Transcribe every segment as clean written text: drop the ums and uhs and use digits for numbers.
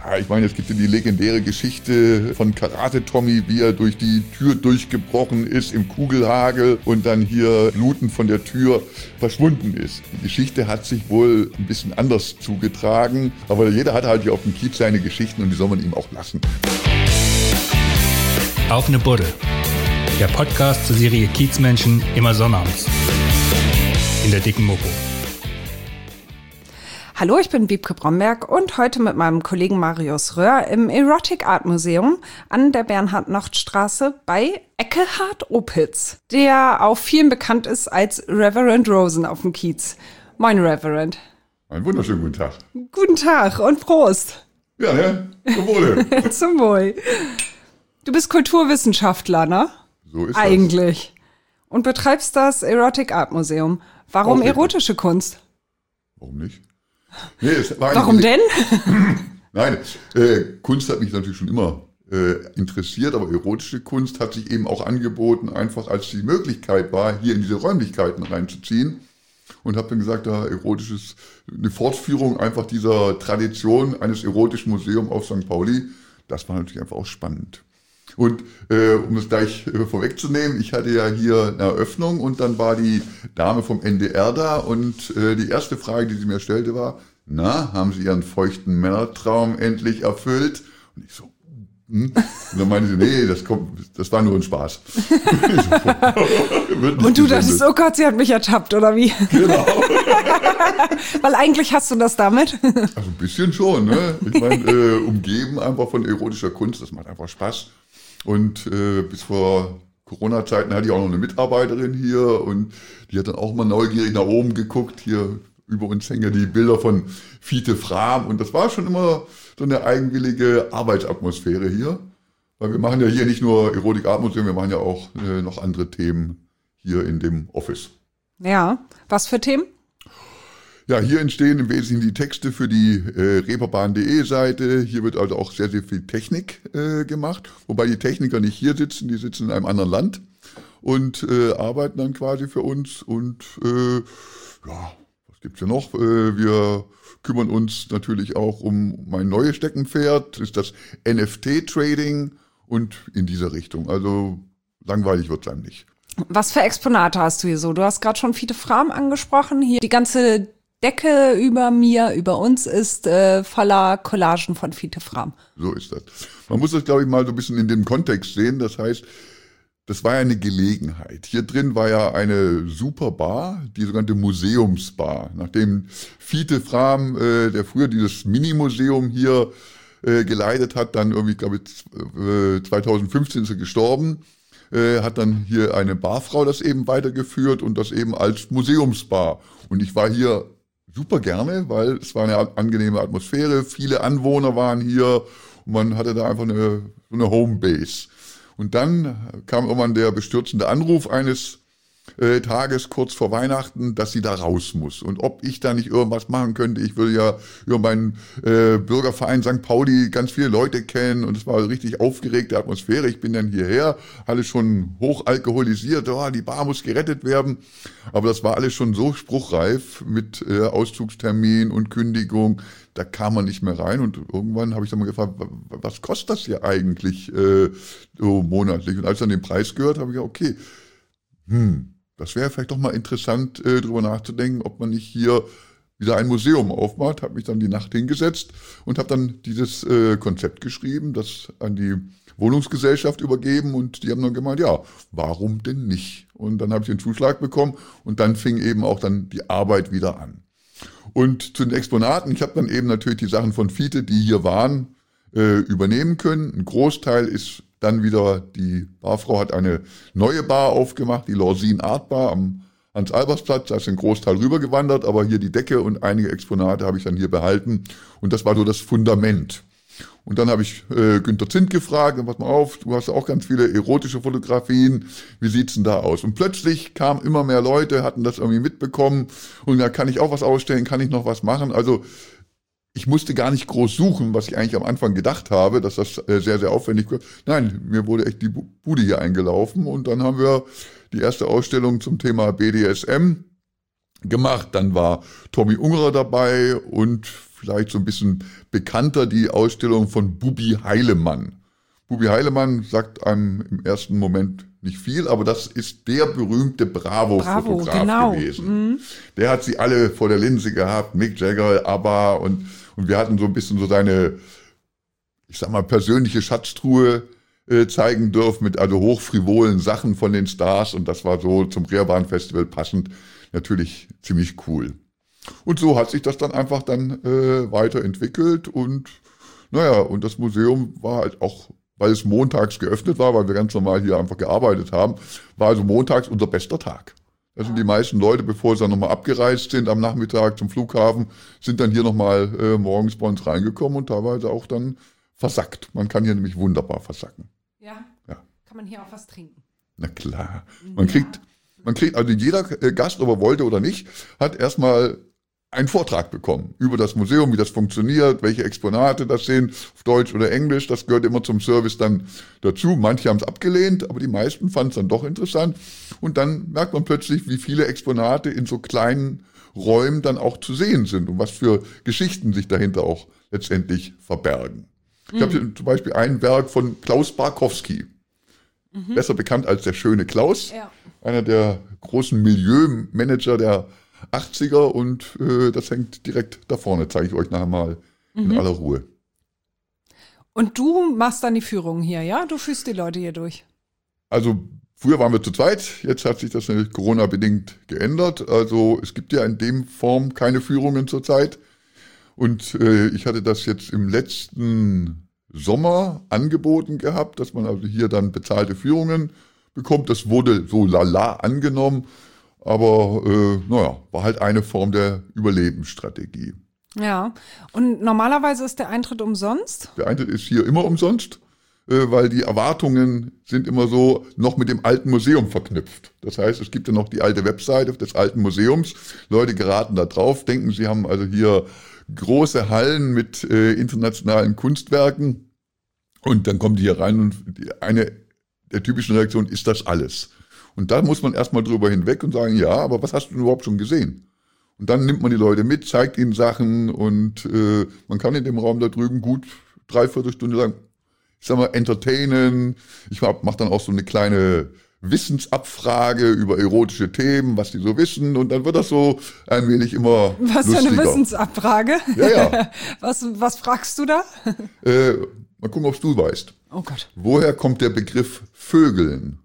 Ja, ich meine, es gibt ja die legendäre Geschichte von Karate Tommy, wie er durch die Tür durchgebrochen ist im Kugelhagel und dann hier blutend von der Tür verschwunden ist. Die Geschichte hat sich wohl ein bisschen anders zugetragen, aber jeder hat halt hier auf dem Kiez seine Geschichten und die soll man ihm auch lassen. Auf eine Budde. Der Podcast zur Serie Kiezmenschen immer sonnabends. In der dicken Mopo. Hallo, ich bin Wiebke Bromberg und heute mit meinem Kollegen Marius Röhr im Erotic Art Museum an der Bernhard-Nocht-Straße bei Eckehard-Opitz, der auch vielen bekannt ist als Reverend Rosen auf dem Kiez. Moin, Reverend. Einen wunderschönen guten Tag. Guten Tag und Prost. Ja, ne? Zum Wohle. Zum Wohl. Du bist Kulturwissenschaftler, ne? So ist eigentlich. Und betreibst das Erotic Art Museum. Warum erotische Kunst? Warum nicht? Nee, Warum denn? Nein, Kunst hat mich natürlich schon immer interessiert, aber erotische Kunst hat sich eben auch angeboten, einfach als die Möglichkeit war, hier in diese Räumlichkeiten reinzuziehen. Und habe dann gesagt, eine Fortführung einfach dieser Tradition eines erotischen Museums auf St. Pauli, das war natürlich einfach auch spannend. Und um es gleich vorwegzunehmen, ich hatte ja hier eine Eröffnung und dann war die Dame vom NDR da und die erste Frage, die sie mir stellte, war, na, haben Sie Ihren feuchten Männertraum endlich erfüllt? Und ich so, Und dann meinte sie, nee, das war nur ein Spaß. Und du dachtest, oh Gott, sie hat mich ertappt, oder wie? Genau. Weil eigentlich hast du das damit? Also ein bisschen schon, ne? Ich meine, umgeben einfach von erotischer Kunst, das macht einfach Spaß. Und bis vor Corona-Zeiten hatte ich auch noch eine Mitarbeiterin hier und die hat dann auch mal neugierig nach oben geguckt. Hier über uns hängen ja die Bilder von Fiete Frahm und das war schon immer so eine eigenwillige Arbeitsatmosphäre hier. Weil wir machen ja hier nicht nur Erotic Art Museum, wir machen ja auch noch andere Themen hier in dem Office. Ja, was für Themen? Ja, hier entstehen im Wesentlichen die Texte für die reeperbahn.de Seite. Hier wird also auch sehr, sehr viel Technik gemacht. Wobei die Techniker nicht hier sitzen, die sitzen in einem anderen Land und arbeiten dann quasi für uns. Und ja, was gibt's hier noch? Wir kümmern uns natürlich auch um mein neues Steckenpferd, das ist das NFT-Trading und in dieser Richtung. Also langweilig wird's einem nicht. Was für Exponate hast du hier so? Du hast gerade schon Fiete Frahm angesprochen. Hier die ganze Decke über uns ist voller Collagen von Fiete Frahm. So ist das. Man muss das, glaube ich, mal so ein bisschen in dem Kontext sehen. Das heißt, das war ja eine Gelegenheit. Hier drin war ja eine super Bar, die sogenannte Museumsbar. Nachdem Fiete Frahm, der früher dieses Mini-Museum hier geleitet hat, dann irgendwie, glaube ich, 2015 ist er gestorben, hat dann hier eine Barfrau das eben weitergeführt und das eben als Museumsbar. Und ich war hier super gerne, weil es war eine angenehme Atmosphäre, viele Anwohner waren hier und man hatte da einfach so eine Homebase. Und dann kam irgendwann der bestürzende Anruf eines Tages kurz vor Weihnachten, dass sie da raus muss. Und ob ich da nicht irgendwas machen könnte, ich würde ja über meinen Bürgerverein St. Pauli ganz viele Leute kennen und es war eine richtig aufgeregte Atmosphäre. Ich bin dann hierher, alles schon hoch alkoholisiert, die Bar muss gerettet werden. Aber das war alles schon so spruchreif mit Auszugstermin und Kündigung, da kam man nicht mehr rein. Und irgendwann habe ich dann mal gefragt, was kostet das hier eigentlich so monatlich? Und als ich dann den Preis gehört, habe ich gesagt, okay, das wäre vielleicht doch mal interessant, drüber nachzudenken, ob man nicht hier wieder ein Museum aufmacht. Habe mich dann die Nacht hingesetzt und habe dann dieses Konzept geschrieben, das an die Wohnungsgesellschaft übergeben und die haben dann gemeint, ja, warum denn nicht? Und dann habe ich den Zuschlag bekommen und dann fing eben auch dann die Arbeit wieder an. Und zu den Exponaten, ich habe dann eben natürlich die Sachen von Fiete, die hier waren, übernehmen können. Ein Großteil ist dann wieder, die Barfrau hat eine neue Bar aufgemacht, die Lorsin Art Bar am Hans-Albers-Platz. Da ist ein Großteil rübergewandert, aber hier die Decke und einige Exponate habe ich dann hier behalten. Und das war so das Fundament. Und dann habe ich Günter Zint gefragt, pass mal auf, du hast auch ganz viele erotische Fotografien, wie sieht's denn da aus? Und plötzlich kamen immer mehr Leute, hatten das irgendwie mitbekommen und da kann ich auch was ausstellen, kann ich noch was machen? Also ich musste gar nicht groß suchen, was ich eigentlich am Anfang gedacht habe, dass das sehr, sehr aufwendig wird. Nein, mir wurde echt die Bude hier eingelaufen und dann haben wir die erste Ausstellung zum Thema BDSM gemacht. Dann war Tommy Ungerer dabei und vielleicht so ein bisschen bekannter die Ausstellung von Bubi Heilemann. Bubi Heilemann sagt einem im ersten Moment nicht viel, aber das ist der berühmte Bravo-Fotograf gewesen. Der hat sie alle vor der Linse gehabt, Mick Jagger, ABBA und wir hatten so ein bisschen so seine, ich sag mal, persönliche Schatztruhe zeigen dürfen mit also hochfrivolen Sachen von den Stars und das war so zum Reeperbahn-Festival passend natürlich ziemlich cool. Und so hat sich das dann einfach weiterentwickelt und naja, und das Museum war halt auch, weil es montags geöffnet war, weil wir ganz normal hier einfach gearbeitet haben, war also montags unser bester Tag. Da sind die meisten Leute, bevor sie dann nochmal abgereist sind am Nachmittag zum Flughafen, sind dann hier nochmal morgens bei uns reingekommen und teilweise auch dann versackt. Man kann hier nämlich wunderbar versacken. Ja? Kann man hier auch was trinken? Na klar. Man kriegt, also jeder Gast, ob er wollte oder nicht, hat erstmal einen Vortrag bekommen über das Museum, wie das funktioniert, welche Exponate das sind, auf Deutsch oder Englisch. Das gehört immer zum Service dann dazu. Manche haben es abgelehnt, aber die meisten fanden es dann doch interessant. Und dann merkt man plötzlich, wie viele Exponate in so kleinen Räumen dann auch zu sehen sind und was für Geschichten sich dahinter auch letztendlich verbergen. Ich habe hier zum Beispiel ein Werk von Klaus Barkowski, besser bekannt als der schöne Klaus, einer der großen Milieumanager der 80er und das hängt direkt da vorne, zeige ich euch nachher mal in aller Ruhe. Und du machst dann die Führung hier, ja? Du führst die Leute hier durch? Also früher waren wir zu zweit, jetzt hat sich das natürlich Corona-bedingt geändert. Also es gibt ja in dem Form keine Führungen zurzeit. Und ich hatte das jetzt im letzten Sommer angeboten gehabt, dass man also hier dann bezahlte Führungen bekommt. Das wurde so lala angenommen. Aber war halt eine Form der Überlebensstrategie. Ja, und normalerweise ist der Eintritt umsonst? Der Eintritt ist hier immer umsonst, weil die Erwartungen sind immer so noch mit dem alten Museum verknüpft. Das heißt, es gibt ja noch die alte Webseite des alten Museums. Leute geraten da drauf, denken, sie haben also hier große Hallen mit internationalen Kunstwerken. Und dann kommen die hier rein und eine der typischen Reaktionen ist das alles. Und da muss man erstmal drüber hinweg und sagen, ja, aber was hast du denn überhaupt schon gesehen? Und dann nimmt man die Leute mit, zeigt ihnen Sachen und man kann in dem Raum da drüben gut 3/4 Stunde lang, ich sag mal, entertainen. Ich mache dann auch so eine kleine Wissensabfrage über erotische Themen, was die so wissen. Und dann wird das so ein wenig immer Was lustiger. für eine Wissensabfrage? Ja. Was fragst du da? Mal gucken, ob du weißt. Oh Gott. Woher kommt der Begriff Vögeln?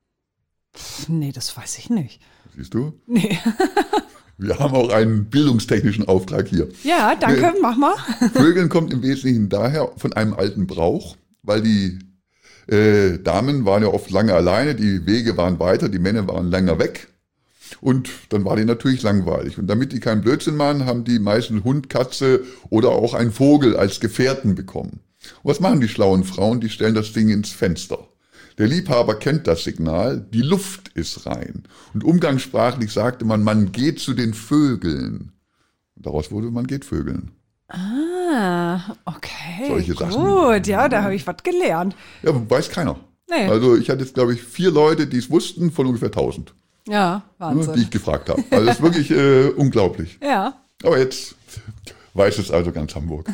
Nee, das weiß ich nicht. Siehst du? Nee. Wir haben auch einen bildungstechnischen Auftrag hier. Ja, danke, mach mal. Vögeln kommt im Wesentlichen daher von einem alten Brauch, weil die Damen waren ja oft lange alleine, die Wege waren weiter, die Männer waren länger weg und dann war die natürlich langweilig. Und damit die keinen Blödsinn machen, haben die meisten Hund, Katze oder auch einen Vogel als Gefährten bekommen. Und was machen die schlauen Frauen? Die stellen das Ding ins Fenster. Der Liebhaber kennt das Signal, die Luft ist rein. Und umgangssprachlich sagte man geht zu den Vögeln. Und daraus wurde, man geht Vögeln. Ah, okay. Solche Sachen. Gut, ja, da habe ich was gelernt. Ja, weiß keiner. Nee. Also ich hatte jetzt, glaube ich, 4 Leute, die es wussten, von ungefähr 1000. Ja, Wahnsinn. Die ich gefragt habe. Also das ist wirklich unglaublich. Ja. Aber jetzt weiß es also ganz Hamburg.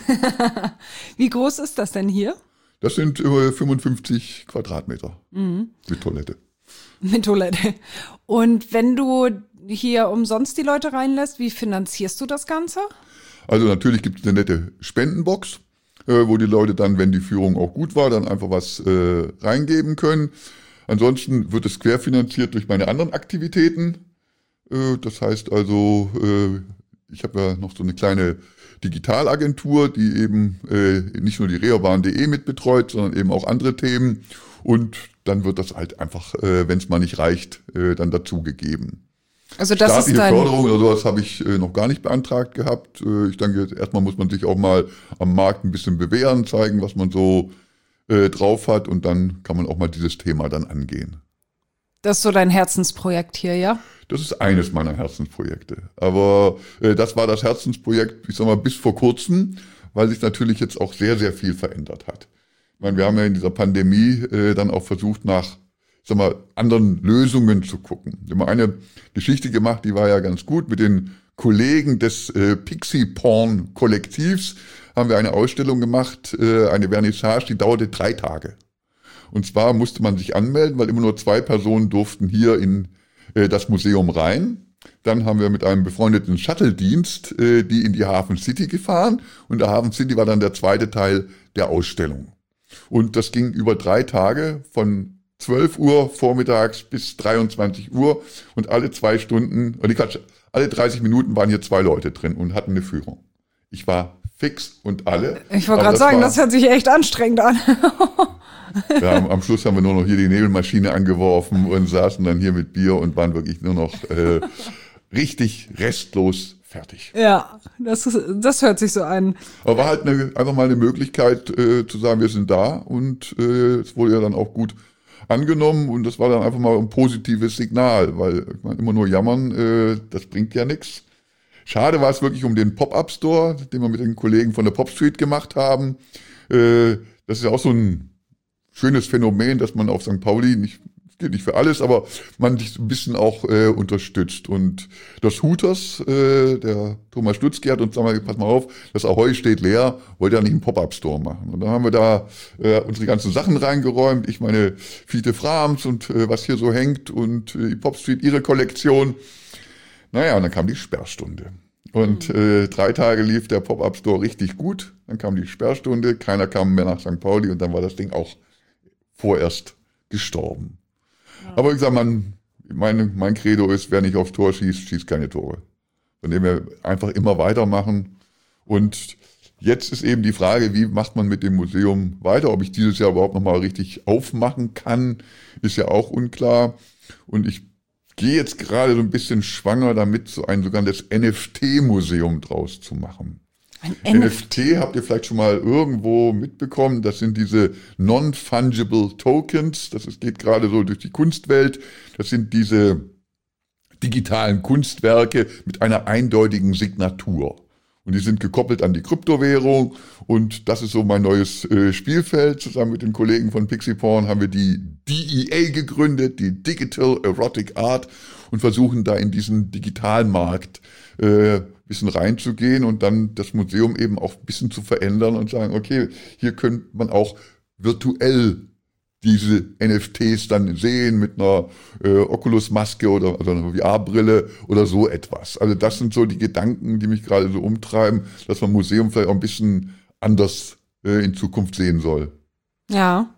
Wie groß ist das denn hier? Das sind 55 Quadratmeter mit Toilette. Mit Toilette. Und wenn du hier umsonst die Leute reinlässt, wie finanzierst du das Ganze? Also natürlich gibt es eine nette Spendenbox, wo die Leute dann, wenn die Führung auch gut war, dann einfach was reingeben können. Ansonsten wird es querfinanziert durch meine anderen Aktivitäten. Das heißt also, ich habe ja noch so eine kleine Digitalagentur, die eben nicht nur die reeperbahn.de mitbetreut, sondern eben auch andere Themen. Und dann wird das halt einfach, wenn es mal nicht reicht, dann dazugegeben. Also das Staatliche ist dein Förderung oder sowas habe ich noch gar nicht beantragt gehabt. Ich denke, erstmal muss man sich auch mal am Markt ein bisschen bewähren, zeigen, was man so drauf hat. Und dann kann man auch mal dieses Thema dann angehen. Das ist so dein Herzensprojekt hier, ja? Das ist eines meiner Herzensprojekte. Aber das war das Herzensprojekt, ich sag mal, bis vor kurzem, weil sich natürlich jetzt auch sehr, sehr viel verändert hat. Ich meine, wir haben ja in dieser Pandemie dann auch versucht, nach, ich sag mal, anderen Lösungen zu gucken. Wir haben eine Geschichte gemacht, die war ja ganz gut mit den Kollegen des Pixie-Porn-Kollektivs haben wir eine Ausstellung gemacht, eine Vernissage, die dauerte 3 Tage. Und zwar musste man sich anmelden, weil immer nur 2 Personen durften hier in das Museum rein. Dann haben wir mit einem befreundeten Shuttle-Dienst die in die Hafen City gefahren. Und der Hafen City war dann der zweite Teil der Ausstellung. Und das ging über 3 Tage von 12 Uhr vormittags bis 23 Uhr. Und alle 2 Stunden, alle 30 Minuten waren hier 2 Leute drin und hatten eine Führung. Ich war fix und alle. Ich wollte gerade sagen, das hört sich echt anstrengend an. Ja, am Schluss haben wir nur noch hier die Nebelmaschine angeworfen und saßen dann hier mit Bier und waren wirklich nur noch richtig restlos fertig. Ja, das hört sich so an. Aber war halt einfach mal eine Möglichkeit zu sagen, wir sind da und es wurde ja dann auch gut angenommen und das war dann einfach mal ein positives Signal, weil ich meine, immer nur jammern, das bringt ja nichts. Schade war es wirklich um den Pop-Up-Store, den wir mit den Kollegen von der Pop Street gemacht haben. Das ist ja auch so ein schönes Phänomen, dass man auf St. Pauli, das gilt nicht für alles, aber man sich ein bisschen auch unterstützt. Und das Hooters, der Thomas Stutzki hat uns gesagt, pass mal auf, das Ahoi steht leer, wollt ihr nicht einen Pop-Up-Store machen. Und dann haben wir da unsere ganzen Sachen reingeräumt, ich meine Fiete Frams und was hier so hängt und die Pop Street, ihre Kollektion. Naja, und dann kam die Sperrstunde. Und 3 Tage lief der Pop-Up-Store richtig gut. Dann kam die Sperrstunde, keiner kam mehr nach St. Pauli und dann war das Ding auch vorerst gestorben. Ja. Aber ich sag mal, mein Credo ist, wer nicht aufs Tor schießt, schießt keine Tore. Von dem wir einfach immer weitermachen. Und jetzt ist eben die Frage, wie macht man mit dem Museum weiter? Ob ich dieses Jahr überhaupt nochmal richtig aufmachen kann, ist ja auch unklar. Und ich gehe jetzt gerade so ein bisschen schwanger damit, so ein sogenanntes NFT-Museum draus zu machen. Ein NFT habt ihr vielleicht schon mal irgendwo mitbekommen. Das sind diese Non-Fungible Tokens. Geht gerade so durch die Kunstwelt. Das sind diese digitalen Kunstwerke mit einer eindeutigen Signatur. Und die sind gekoppelt an die Kryptowährung. Und das ist so mein neues Spielfeld. Zusammen mit den Kollegen von Pixie Porn haben wir die DEA gegründet, die Digital Erotic Art, und versuchen da in diesen Digitalmarkt bisschen reinzugehen und dann das Museum eben auch ein bisschen zu verändern und sagen, okay, hier könnte man auch virtuell diese NFTs dann sehen mit einer Oculus-Maske oder also einer VR-Brille oder so etwas. Also das sind so die Gedanken, die mich gerade so umtreiben, dass man Museum vielleicht auch ein bisschen anders in Zukunft sehen soll. Ja.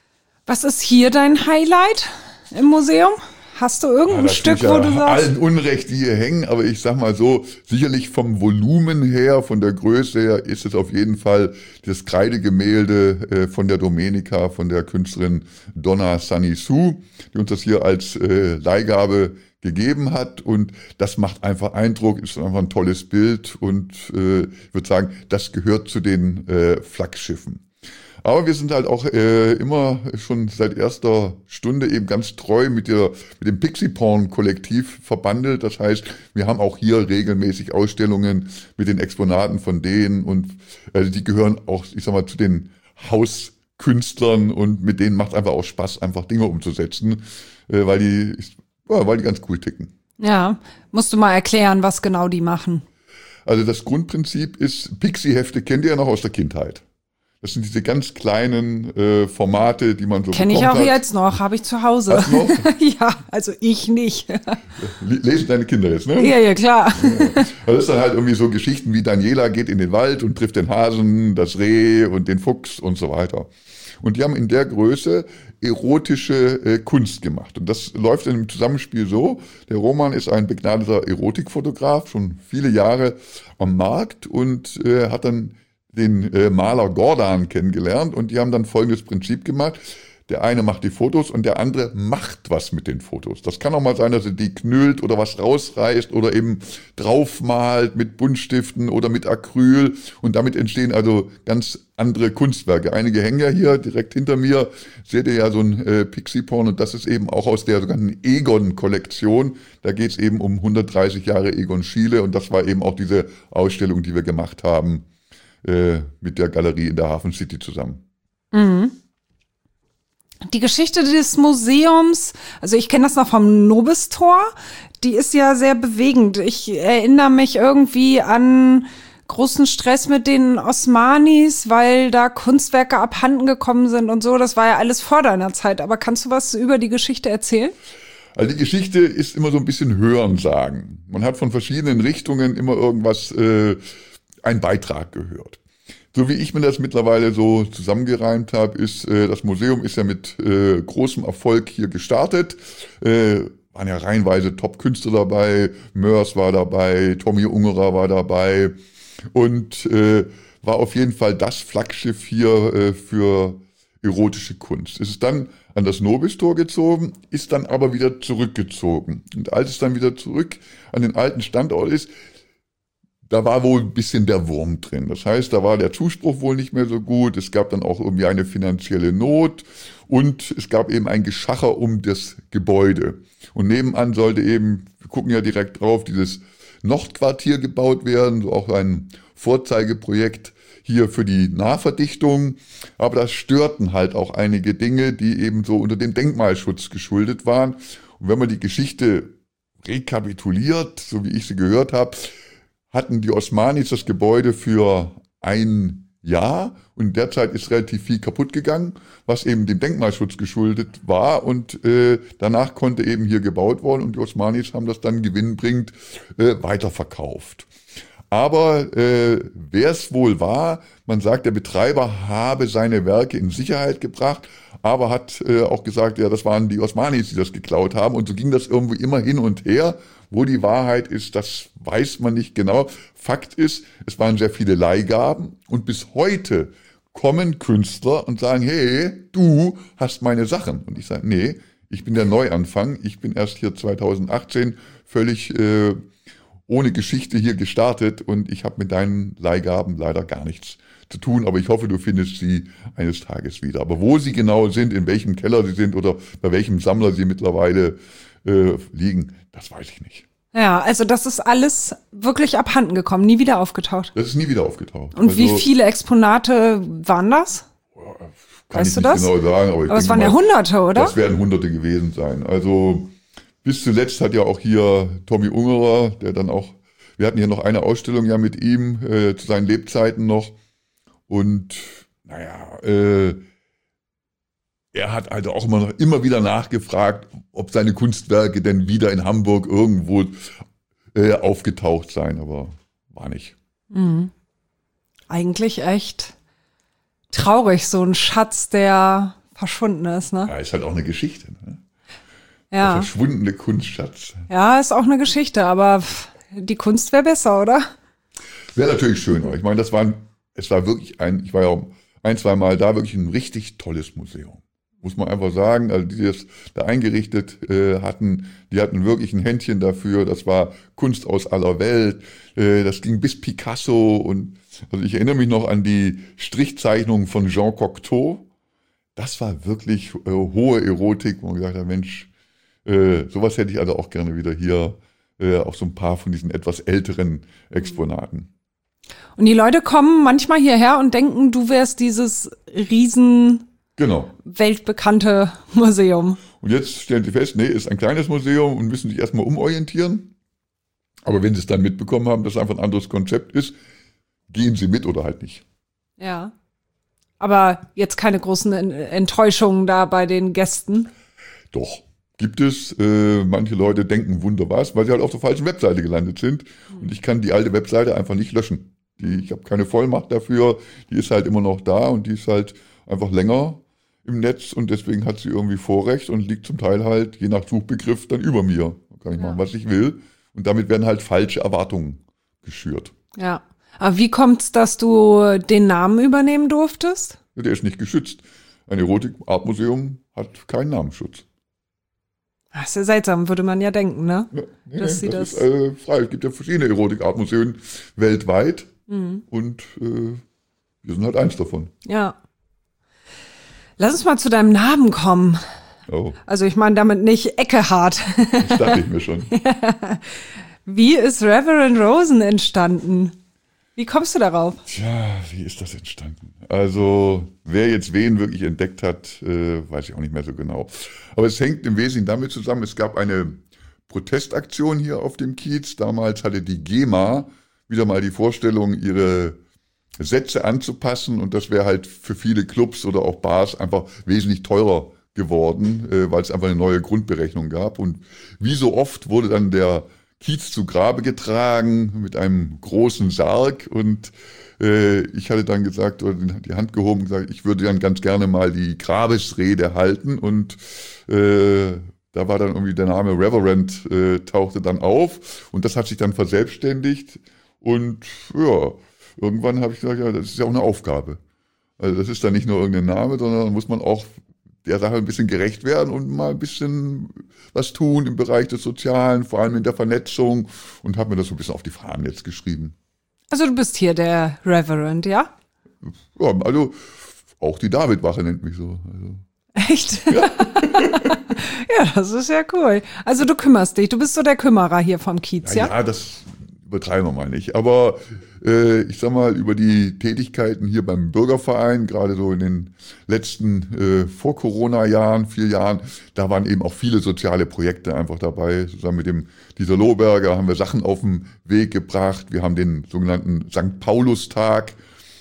Was ist hier dein Highlight im Museum? Hast du irgendein Stück, wo du sagst? Allen Unrecht, die hier hängen, aber ich sag mal so, sicherlich vom Volumen her, von der Größe her, ist es auf jeden Fall das Kreidegemälde von der Domenica, von der Künstlerin Donna Sunny Sue, die uns das hier als Leihgabe gegeben hat. Und das macht einfach Eindruck, ist einfach ein tolles Bild und ich würde sagen, das gehört zu den Flaggschiffen. Aber wir sind halt auch immer schon seit erster Stunde eben ganz treu mit dem Pixie Porn Kollektiv verbandelt. Das heißt, wir haben auch hier regelmäßig Ausstellungen mit den Exponaten von denen und die gehören auch, ich sag mal, zu den Hauskünstlern und mit denen macht es einfach auch Spaß, einfach Dinge umzusetzen, weil die ganz cool ticken. Ja, musst du mal erklären, was genau die machen. Also das Grundprinzip ist, Pixie-Hefte kennt ihr ja noch aus der Kindheit. Das sind diese ganz kleinen Formate, die man so kenn ich auch hat. Jetzt noch, habe ich zu Hause. Hast du noch? Ja, also ich nicht. Lesen deine Kinder jetzt, ne? Ja, klar. Ja. Das ist dann halt irgendwie so Geschichten wie Daniela geht in den Wald und trifft den Hasen, das Reh und den Fuchs und so weiter. Und die haben in der Größe erotische Kunst gemacht. Und das läuft im Zusammenspiel so. Der Roman ist ein begnadeter Erotikfotograf, schon viele Jahre am Markt und hat dann den Maler Gordon kennengelernt und die haben dann folgendes Prinzip gemacht. Der eine macht die Fotos und der andere macht was mit den Fotos. Das kann auch mal sein, dass er die knüllt oder was rausreißt oder eben draufmalt mit Buntstiften oder mit Acryl und damit entstehen also ganz andere Kunstwerke. Einige hängen ja hier direkt hinter mir, seht ihr ja so ein Pixie-Porn und das ist eben auch aus der sogenannten Egon-Kollektion. Da geht es eben um 130 Jahre Egon Schiele und das war eben auch diese Ausstellung, die wir gemacht haben mit der Galerie in der Hafen City zusammen. Mhm. Die Geschichte des Museums, also ich kenne das noch vom Nobistor, die ist ja sehr bewegend. Ich erinnere mich irgendwie an großen Stress mit den Osmanis, weil da Kunstwerke abhanden gekommen sind und so. Das war ja alles vor deiner Zeit. Aber kannst du was über die Geschichte erzählen? Also die Geschichte ist immer so ein bisschen Hörensagen. Man hat von verschiedenen Richtungen immer irgendwas, einen Beitrag gehört. So wie ich mir das mittlerweile so zusammengereimt habe, ist, das Museum ist ja mit großem Erfolg hier gestartet. Waren ja reihenweise Top-Künstler dabei, Mörs war dabei, Tommy Ungerer war dabei und war auf jeden Fall das Flaggschiff hier für erotische Kunst. Es ist dann an das Nobistor gezogen, ist dann aber wieder zurückgezogen. Und als es dann wieder zurück an den alten Standort ist, da war wohl ein bisschen der Wurm drin. Das heißt, da war der Zuspruch wohl nicht mehr so gut. Es gab dann auch irgendwie eine finanzielle Not und es gab eben ein Geschacher um das Gebäude. Und nebenan sollte eben, wir gucken ja direkt drauf, dieses Nordquartier gebaut werden, so auch ein Vorzeigeprojekt hier für die Nahverdichtung. Aber das störten halt auch einige Dinge, die eben so unter dem Denkmalschutz geschuldet waren. Und wenn man die Geschichte rekapituliert, so wie ich sie gehört habe, hatten die Osmanis das Gebäude für ein Jahr und in der Zeit ist relativ viel kaputt gegangen, was eben dem Denkmalschutz geschuldet war und danach konnte eben hier gebaut worden und die Osmanis haben das dann gewinnbringend weiterverkauft. Aber wer es wohl war, man sagt, der Betreiber habe seine Werke in Sicherheit gebracht, aber hat auch gesagt, ja, das waren die Osmanis, die das geklaut haben und so ging das irgendwie immer hin und her. Wo die Wahrheit ist, das weiß man nicht genau. Fakt ist, es waren sehr viele Leihgaben und bis heute kommen Künstler und sagen, hey, du hast meine Sachen. Und ich sage, nee, ich bin der Neuanfang. Ich bin erst hier 2018 völlig ohne Geschichte hier gestartet und ich habe mit deinen Leihgaben leider gar nichts zu tun. Aber ich hoffe, du findest sie eines Tages wieder. Aber wo sie genau sind, in welchem Keller sie sind oder bei welchem Sammler sie mittlerweile liegen, das weiß ich nicht. Ja, also das ist alles wirklich abhanden gekommen, nie wieder aufgetaucht. Das ist nie wieder aufgetaucht. Und also, wie viele Exponate waren das? Weißt du das? Genau sagen, aber es waren ja Hunderte, oder? Das werden Hunderte gewesen sein. Also bis zuletzt hat ja auch hier Tommy Ungerer, der dann auch, wir hatten hier noch eine Ausstellung ja mit ihm zu seinen Lebzeiten noch und naja, er hat also auch immer wieder nachgefragt, ob seine Kunstwerke denn wieder in Hamburg irgendwo aufgetaucht seien, aber war nicht. Mhm. Eigentlich echt traurig, so ein Schatz, der verschwunden ist, ne? Ja, ist halt auch eine Geschichte, ne? Ja. Der verschwundene Kunstschatz. Ja, ist auch eine Geschichte, aber die Kunst wäre besser, oder? Wäre natürlich schöner. Ich meine, es war wirklich ich war ja ein, zwei Mal da, wirklich ein richtig tolles Museum. Muss man einfach sagen, also die das da eingerichtet hatten, die hatten wirklich ein Händchen dafür. Das war Kunst aus aller Welt. Das ging bis Picasso und also ich erinnere mich noch an die Strichzeichnungen von Jean Cocteau. Das war wirklich hohe Erotik, wo man gesagt hat, Mensch, sowas hätte ich also auch gerne wieder hier auf so ein paar von diesen etwas älteren Exponaten. Und die Leute kommen manchmal hierher und denken, du wärst dieses riesen weltbekannte Museum. Und jetzt stellen sie fest, nee, ist ein kleines Museum und müssen sich erstmal umorientieren. Aber wenn sie es dann mitbekommen haben, dass es einfach ein anderes Konzept ist, gehen sie mit oder halt nicht. Ja. Aber jetzt keine großen Enttäuschungen da bei den Gästen? Doch, gibt es. Manche Leute denken Wunder was, weil sie halt auf der falschen Webseite gelandet sind. Und ich kann die alte Webseite einfach nicht löschen. Ich habe keine Vollmacht dafür. Die ist halt immer noch da und die ist halt einfach länger im Netz und deswegen hat sie irgendwie Vorrecht und liegt zum Teil halt, je nach Suchbegriff, dann über mir. Da kann ich machen, was ich will. Und damit werden halt falsche Erwartungen geschürt. Ja. Aber wie kommt's, dass du den Namen übernehmen durftest? Der ist nicht geschützt. Ein Erotik-Artmuseum hat keinen Namensschutz. Das ist ja seltsam, würde man ja denken, ne? Ja, das ist frei. Es gibt ja verschiedene Erotik-Artmuseen weltweit und wir sind halt eins davon. Ja. Lass uns mal zu deinem Namen kommen. Oh. Also ich meine damit nicht Eckehard. Das dachte ich mir schon. Wie ist Reverend Rosen entstanden? Wie kommst du darauf? Tja, wie ist das entstanden? Also, wer jetzt wen wirklich entdeckt hat, weiß ich auch nicht mehr so genau. Aber es hängt im Wesentlichen damit zusammen, es gab eine Protestaktion hier auf dem Kiez. Damals hatte die GEMA wieder mal die Vorstellung, ihre Sätze anzupassen, und das wäre halt für viele Clubs oder auch Bars einfach wesentlich teurer geworden, weil es einfach eine neue Grundberechnung gab. Und wie so oft wurde dann der Kiez zu Grabe getragen mit einem großen Sarg, und ich hatte dann gesagt, oder die Hand gehoben und gesagt, ich würde dann ganz gerne mal die Grabesrede halten, und da war dann irgendwie der Name Reverend, tauchte dann auf, und das hat sich dann verselbstständigt, und ja, irgendwann habe ich gesagt, ja, das ist ja auch eine Aufgabe. Also das ist dann nicht nur irgendein Name, sondern muss man auch der Sache ein bisschen gerecht werden und mal ein bisschen was tun im Bereich des Sozialen, vor allem in der Vernetzung, und habe mir das so ein bisschen auf die Fahnen jetzt geschrieben. Also du bist hier der Reverend, ja? Ja, also auch die Davidwache nennt mich so. Also. Echt? Ja. Ja, das ist ja cool. Also du kümmerst dich, du bist so der Kümmerer hier vom Kiez, ja? Ja, das übertreiben wir mal nicht. Aber ich sag mal, über die Tätigkeiten hier beim Bürgerverein, gerade so in den letzten Vor-Corona-Jahren, 4 Jahren, da waren eben auch viele soziale Projekte einfach dabei. Zusammen mit dem Dieter Lohberger haben wir Sachen auf den Weg gebracht. Wir haben den sogenannten St. Paulustag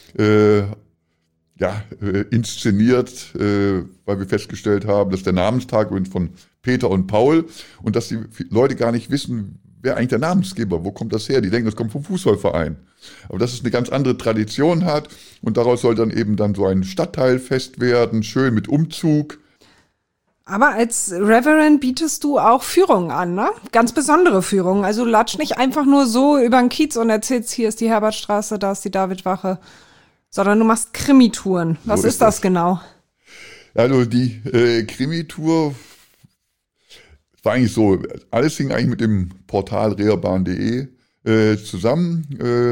inszeniert, weil wir festgestellt haben, dass der Namenstag von Peter und Paul, und dass die Leute gar nicht wissen, wer eigentlich der Namensgeber, wo kommt das her? Die denken, das kommt vom Fußballverein. Aber dass es eine ganz andere Tradition hat, und daraus soll dann eben dann so ein Stadtteilfest werden, schön mit Umzug. Aber als Reverend bietest du auch Führungen an, ne? Ganz besondere Führungen. Also du latscht nicht einfach nur so über den Kiez und erzählst, hier ist die Herbertstraße, da ist die Davidwache, sondern du machst Krimitouren. Was ist das genau? Also die Krimitour war eigentlich so, alles hing eigentlich mit dem Portal reerbahn.de zusammen.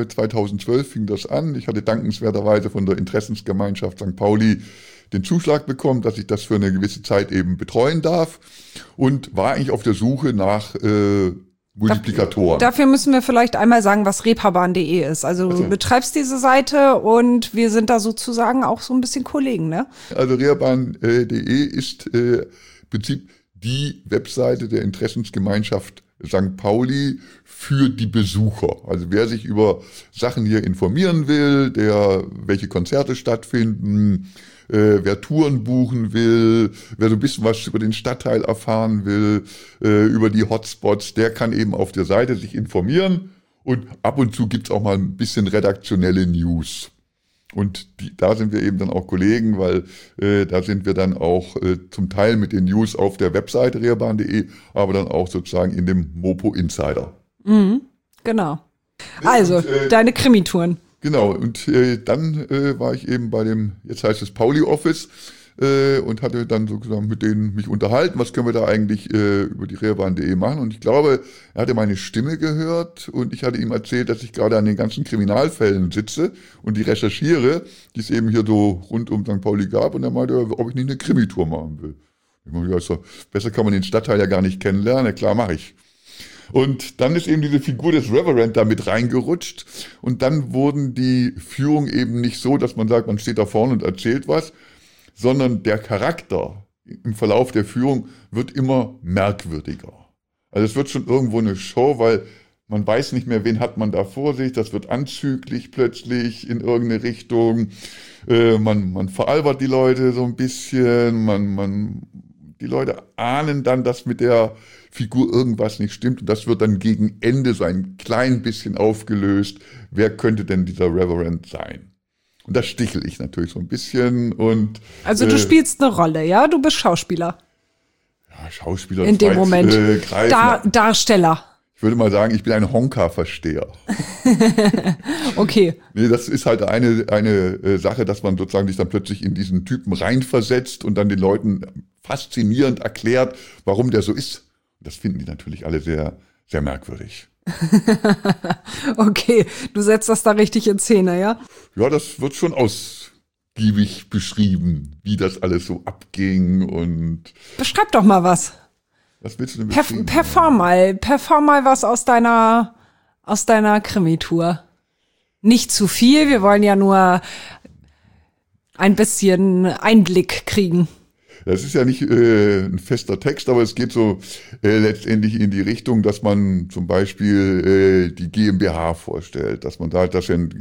2012 fing das an. Ich hatte dankenswerterweise von der Interessensgemeinschaft St. Pauli den Zuschlag bekommen, dass ich das für eine gewisse Zeit eben betreuen darf, und war eigentlich auf der Suche nach Multiplikatoren. Dafür müssen wir vielleicht einmal sagen, was reerbahn.de ist. Also du betreibst diese Seite, und wir sind da sozusagen auch so ein bisschen Kollegen, ne? Also reerbahn.de ist im Prinzip die Webseite der Interessensgemeinschaft St. Pauli für die Besucher. Also wer sich über Sachen hier informieren will, welche Konzerte stattfinden, wer Touren buchen will, wer so ein bisschen was über den Stadtteil erfahren will, über die Hotspots, der kann eben auf der Seite sich informieren, und ab und zu gibt's auch mal ein bisschen redaktionelle News. Und da sind wir eben dann auch Kollegen, weil da sind wir dann auch zum Teil mit den News auf der Webseite reerbahn.de, aber dann auch sozusagen in dem Mopo Insider. Mhm, genau. Also, deine Krimitouren. Genau, und dann war ich eben bei dem, jetzt heißt es Pauli Office, und hatte dann sozusagen mit denen mich unterhalten, was können wir da eigentlich über die reerbahn.de machen. Und ich glaube, er hatte meine Stimme gehört, und ich hatte ihm erzählt, dass ich gerade an den ganzen Kriminalfällen sitze und die recherchiere, die es eben hier so rund um St. Pauli gab, und er meinte, ob ich nicht eine Krimitour machen will. Ich meinte, ja, besser kann man den Stadtteil ja gar nicht kennenlernen. Ja, klar, mache ich. Und dann ist eben diese Figur des Reverend da mit reingerutscht, und dann wurden die Führungen eben nicht so, dass man sagt, man steht da vorne und erzählt was, sondern der Charakter im Verlauf der Führung wird immer merkwürdiger. Also es wird schon irgendwo eine Show, weil man weiß nicht mehr, wen hat man da vor sich, das wird anzüglich plötzlich in irgendeine Richtung, man veralbert die Leute so ein bisschen, die Leute ahnen dann, dass mit der Figur irgendwas nicht stimmt, und das wird dann gegen Ende so ein klein bisschen aufgelöst, wer könnte denn dieser Reverend sein? Und da stichel ich natürlich so ein bisschen. Und also du spielst eine Rolle, ja? Du bist Schauspieler. Ja, Schauspieler. In dem Moment. Darsteller. Ich würde mal sagen, ich bin ein Honka-Versteher. Okay. Nee, das ist halt eine Sache, dass man sozusagen sich dann plötzlich in diesen Typen reinversetzt und dann den Leuten faszinierend erklärt, warum der so ist. Das finden die natürlich alle sehr, sehr merkwürdig. Okay, du setzt das da richtig in Szene, ja? Ja, das wird schon ausgiebig beschrieben, wie das alles so abging, und... Beschreib doch mal was. Was willst du denn beschreiben? Perform mal was aus deiner Krimitour. nicht zu viel. Wir wollen ja nur ein bisschen Einblick kriegen. Das ist ja nicht ein fester Text, aber es geht so letztendlich in die Richtung, dass man zum Beispiel die GmbH vorstellt, dass man sagt, das sind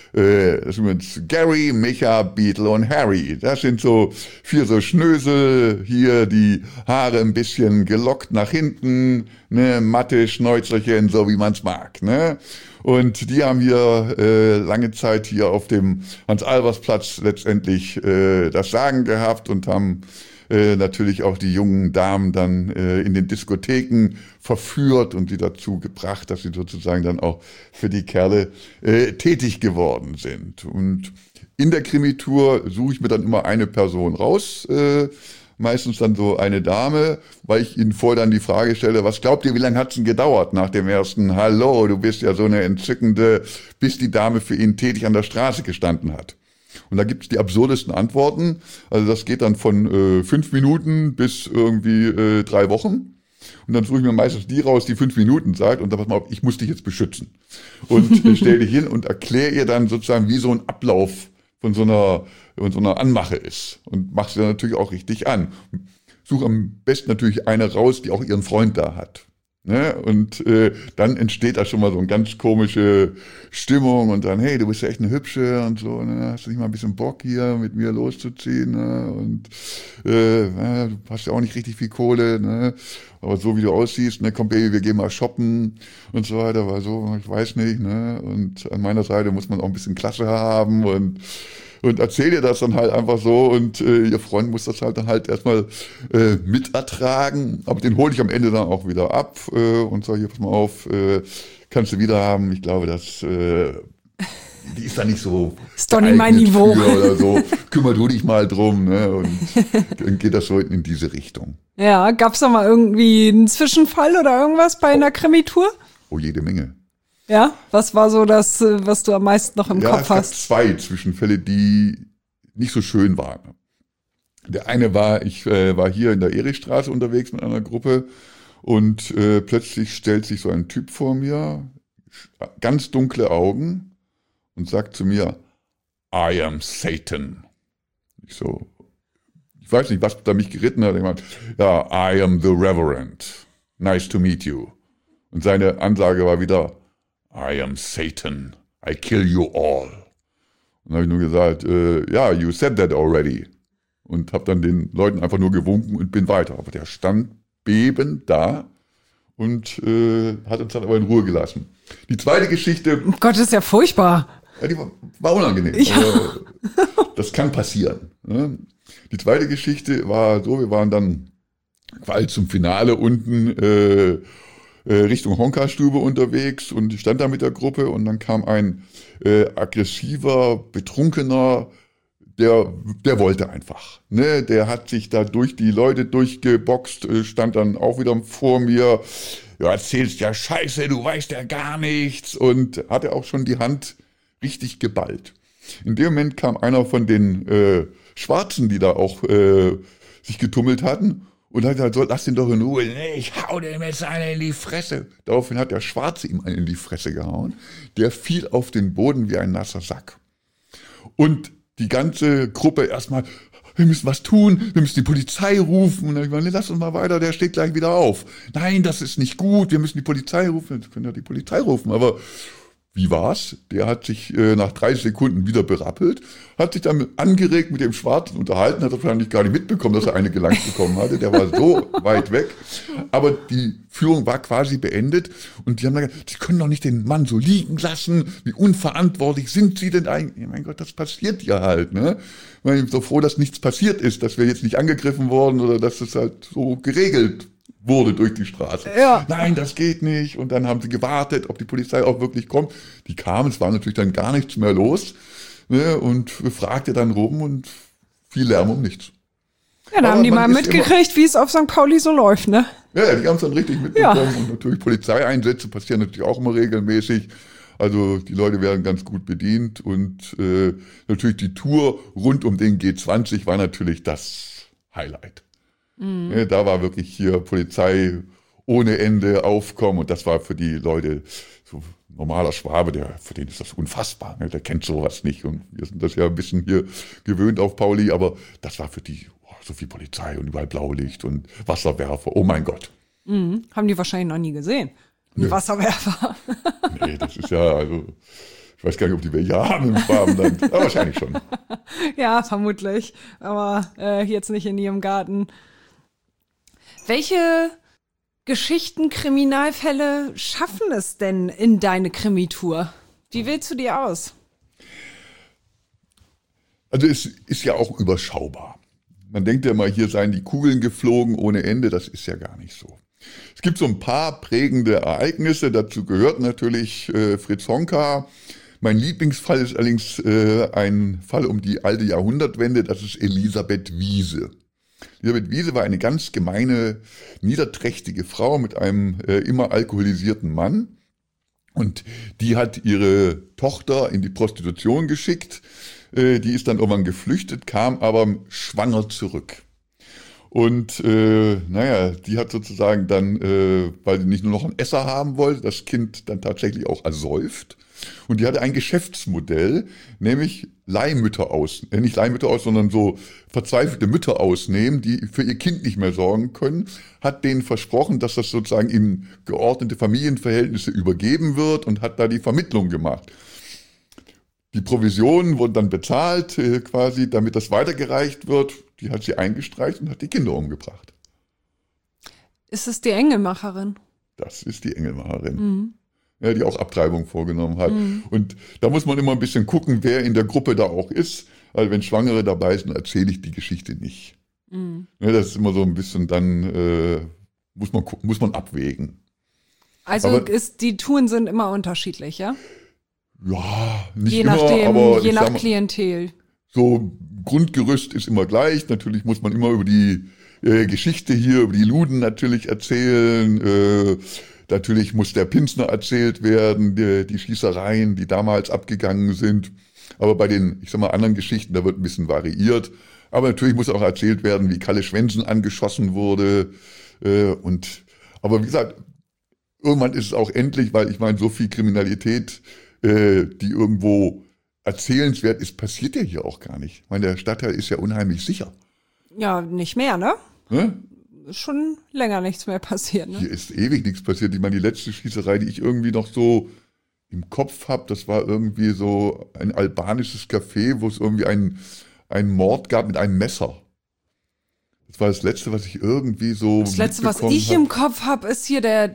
Gary, Micha, Beetle und Harry. Das sind so 4 so Schnösel, hier die Haare ein bisschen gelockt nach hinten, ne, matte Schnäuzerchen, so wie man's mag, ne? Und die haben hier lange Zeit hier auf dem Hans-Albers-Platz letztendlich das Sagen gehabt und haben natürlich auch die jungen Damen dann in den Diskotheken verführt und sie dazu gebracht, dass sie sozusagen dann auch für die Kerle tätig geworden sind. Und in der Krimi-Tour suche ich mir dann immer eine Person raus, meistens dann so eine Dame, weil ich ihnen vorher dann die Frage stelle, was glaubt ihr, wie lange hat's denn gedauert nach dem ersten Hallo, du bist ja so eine entzückende, bis die Dame für ihn tätig an der Straße gestanden hat. Und da gibt's die absurdesten Antworten. Also das geht dann von 5 Minuten bis irgendwie 3 Wochen. Und dann suche ich mir meistens die raus, die 5 Minuten sagt und dann pass mal auf, ich muss dich jetzt beschützen. Und stell dich hin und erkläre ihr dann sozusagen, wie so ein Ablauf von so einer Anmache ist. Und mach sie dann natürlich auch richtig an. Suche am besten natürlich eine raus, die auch ihren Freund da hat. Ne? Und dann entsteht da schon mal so eine ganz komische Stimmung und dann, hey, du bist ja echt eine Hübsche und so, ne? Hast du nicht mal ein bisschen Bock hier mit mir loszuziehen, ne? Und du hast ja auch nicht richtig viel Kohle, ne? Aber so wie du aussiehst, ne, komm Baby, wir gehen mal shoppen und so weiter, weil so, ich weiß nicht, ne? Und an meiner Seite muss man auch ein bisschen Klasse haben und erzähl ihr das dann halt einfach so und ihr Freund muss das halt dann halt erstmal mit ertragen, aber den hole ich am Ende dann auch wieder ab und sage, hier, pass mal auf, kannst du wieder haben. Ich glaube, die ist da nicht so ist doch nicht mein Niveau oder so. Kümmer du dich mal drum, ne? Und dann geht das so in diese Richtung. Ja, gab's da mal irgendwie einen Zwischenfall oder irgendwas bei einer Krimi-Tour? Oh, jede Menge. Ja, was war so das, was du am meisten noch im Kopf hast? Es gab 2 Zwischenfälle, die nicht so schön waren. Der eine war, ich war hier in der Erichstraße unterwegs mit einer Gruppe und plötzlich stellt sich so ein Typ vor mir, ganz dunkle Augen und sagt zu mir, I am Satan. Ich weiß nicht, was da mich geritten hat. Ich meinte, ja, I am the Reverend. Nice to meet you. Und seine Ansage war wieder, I am Satan. I kill you all. Und dann habe ich nur gesagt, you said that already. Und habe dann den Leuten einfach nur gewunken und bin weiter. Aber der stand bebend da und hat uns dann aber in Ruhe gelassen. Die zweite Geschichte... Oh Gott, das ist ja furchtbar. Ja, die war unangenehm. Ja. Das kann passieren. Ne? Die zweite Geschichte war so, wir waren dann bald zum Finale unten Richtung Honka-Stube unterwegs und ich stand da mit der Gruppe und dann kam ein aggressiver, betrunkener, der wollte einfach. Ne? Der hat sich da durch die Leute durchgeboxt, stand dann auch wieder vor mir, ja, erzählst ja Scheiße, du weißt ja gar nichts und hatte auch schon die Hand richtig geballt. In dem Moment kam einer von den Schwarzen, die da auch sich getummelt hatten und hat gesagt, so, lass den doch in Ruhe. Nee, ich hau dem jetzt einen in die Fresse. Daraufhin hat der Schwarze ihm einen in die Fresse gehauen. Der fiel auf den Boden wie ein nasser Sack. Und die ganze Gruppe erstmal, wir müssen was tun, wir müssen die Polizei rufen. Und dann habe ich gesagt, nee, lass uns mal weiter, der steht gleich wieder auf. Nein, das ist nicht gut, wir müssen die Polizei rufen. Wir können ja die Polizei rufen, aber... Wie war's? Der hat sich nach 30 Sekunden wieder berappelt, hat sich dann angeregt mit dem Schwarzen unterhalten, hat wahrscheinlich gar nicht mitbekommen, dass er eine gelangt bekommen hatte. Der war so weit weg. Aber die Führung war quasi beendet und die haben dann gesagt, Sie können doch nicht den Mann so liegen lassen. Wie unverantwortlich sind Sie denn eigentlich? Ja, mein Gott, das passiert ja halt. Ne? Ich bin so froh, dass nichts passiert ist, dass wir jetzt nicht angegriffen wurden oder dass es halt so geregelt wurde durch die Straße. Ja. Nein, das geht nicht. Und dann haben sie gewartet, ob die Polizei auch wirklich kommt. Die kamen, es war natürlich dann gar nichts mehr los. Ne, und fragte dann rum und viel Lärm um nichts. Ja, dann haben die mal mitgekriegt, wie es auf St. Pauli so läuft, ne? Ja, die haben es dann richtig mitbekommen. Ja. Und natürlich Polizeieinsätze passieren natürlich auch immer regelmäßig. Also die Leute werden ganz gut bedient. Und natürlich die Tour rund um den G20 war natürlich das Highlight. Mhm. Da war wirklich hier Polizei ohne Ende aufkommen. Und das war für die Leute, so normaler Schwabe, für den ist das unfassbar. Ne? Der kennt sowas nicht. Und wir sind das ja ein bisschen hier gewöhnt auf Pauli, aber das war für die so viel Polizei und überall Blaulicht und Wasserwerfer. Oh mein Gott. Mhm. Haben die wahrscheinlich noch nie gesehen. Ein Wasserwerfer. Nee, das ist ja, also, ich weiß gar nicht, ob die welche haben im Schwabenland. Aber wahrscheinlich schon. Ja, vermutlich. Aber jetzt nicht in ihrem Garten. Welche Geschichten, Kriminalfälle schaffen es denn in deine Krimitour? Wie wählst du die aus? Also es ist ja auch überschaubar. Man denkt ja mal, hier seien die Kugeln geflogen ohne Ende. Das ist ja gar nicht so. Es gibt so ein paar prägende Ereignisse. Dazu gehört natürlich Fritz Honka. Mein Lieblingsfall ist allerdings ein Fall um die alte Jahrhundertwende. Das ist Elisabeth Wiese. Elisabeth Wiese war eine ganz gemeine, niederträchtige Frau mit einem immer alkoholisierten Mann. Und die hat ihre Tochter in die Prostitution geschickt. Die ist dann irgendwann geflüchtet, kam aber schwanger zurück. Und die hat sozusagen dann, weil sie nicht nur noch einen Esser haben wollte, das Kind dann tatsächlich auch ersäuft. Und die hatte ein Geschäftsmodell, nämlich nicht Leihmütter aus, sondern so verzweifelte Mütter ausnehmen, die für ihr Kind nicht mehr sorgen können, hat denen versprochen, dass das sozusagen in geordnete Familienverhältnisse übergeben wird und hat da die Vermittlung gemacht. Die Provisionen wurden dann bezahlt, quasi, damit das weitergereicht wird. Die hat sie eingestreicht und hat die Kinder umgebracht. Ist es die Engelmacherin? Das ist die Engelmacherin. Mhm. Ja, die auch Abtreibung vorgenommen hat. Mhm. Und da muss man immer ein bisschen gucken, wer in der Gruppe da auch ist. Also wenn Schwangere dabei sind, erzähle ich die Geschichte nicht. Mhm. Ja, das ist immer so ein bisschen, dann muss man abwägen. Also aber die Touren sind immer unterschiedlich, ja? Ja, nicht je immer, nachdem, aber je nach Klientel. So Grundgerüst ist immer gleich. Natürlich muss man immer über die Geschichte hier, über die Luden natürlich erzählen. Natürlich muss der Pinsner erzählt werden, die Schießereien, die damals abgegangen sind. Aber bei den, ich sag mal, anderen Geschichten, da wird ein bisschen variiert. Aber natürlich muss auch erzählt werden, wie Kalle Schwensen angeschossen wurde. Aber wie gesagt, irgendwann ist es auch endlich, weil ich meine, so viel Kriminalität, die irgendwo erzählenswert ist, passiert ja hier auch gar nicht. Ich meine, der Stadtteil ist ja unheimlich sicher. Ja, nicht mehr, ne? Ist schon länger nichts mehr passiert, ne? Hier ist ewig nichts passiert. Ich meine, die letzte Schießerei, die ich irgendwie noch so im Kopf habe, das war irgendwie so ein albanisches Café, wo es irgendwie einen Mord gab mit einem Messer. Das war das Letzte, was ich irgendwie so Das Letzte, was ich im Kopf habe, ist hier der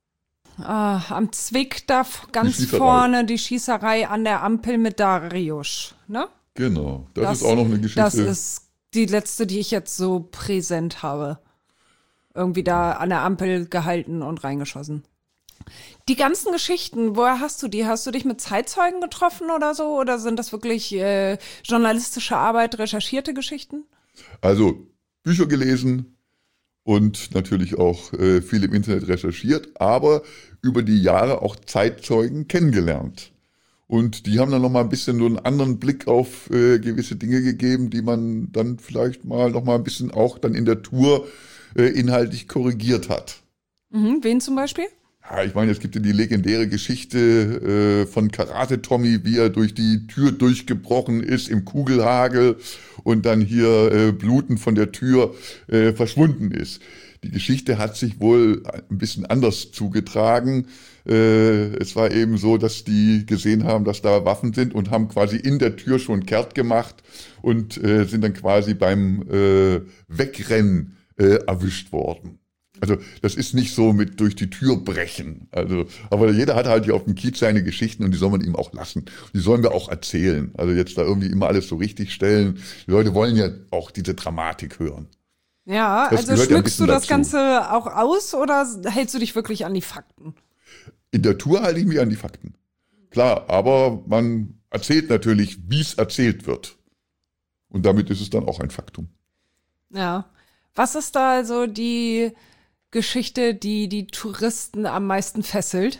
am Zwick da ganz vorne die Schießerei an der Ampel mit Dariusz, ne? Genau, das ist auch noch eine Geschichte. Das ist die letzte, die ich jetzt so präsent habe. Irgendwie da an der Ampel gehalten und reingeschossen. Die ganzen Geschichten, woher hast du die? Hast du dich mit Zeitzeugen getroffen oder so? Oder sind das wirklich journalistische Arbeit, recherchierte Geschichten? Also Bücher gelesen und natürlich auch viel im Internet recherchiert, aber über die Jahre auch Zeitzeugen kennengelernt. Und die haben dann nochmal ein bisschen nur einen anderen Blick auf gewisse Dinge gegeben, die man dann vielleicht mal nochmal ein bisschen auch dann in der Tour inhaltlich korrigiert hat. Mhm, wen zum Beispiel? Ja, ich meine, es gibt ja die legendäre Geschichte von Karate Tommy, wie er durch die Tür durchgebrochen ist im Kugelhagel und dann hier blutend von der Tür verschwunden ist. Die Geschichte hat sich wohl ein bisschen anders zugetragen. Es war eben so, dass die gesehen haben, dass da Waffen sind und haben quasi in der Tür schon kehrt gemacht und sind dann quasi beim Wegrennen erwischt worden. Also das ist nicht so mit durch die Tür brechen. Also, aber jeder hat halt hier auf dem Kiez seine Geschichten und die soll man ihm auch lassen. Die sollen wir auch erzählen. Also jetzt da irgendwie immer alles so richtig stellen. Die Leute wollen ja auch diese Dramatik hören. Ja, das also schmückst du das dazu. Ganze auch aus oder hältst du dich wirklich an die Fakten? In der Tour halte ich mich an die Fakten. Klar, aber man erzählt natürlich, wie es erzählt wird. Und damit ist es dann auch ein Faktum. Ja. Was ist da also die Geschichte, die die Touristen am meisten fesselt?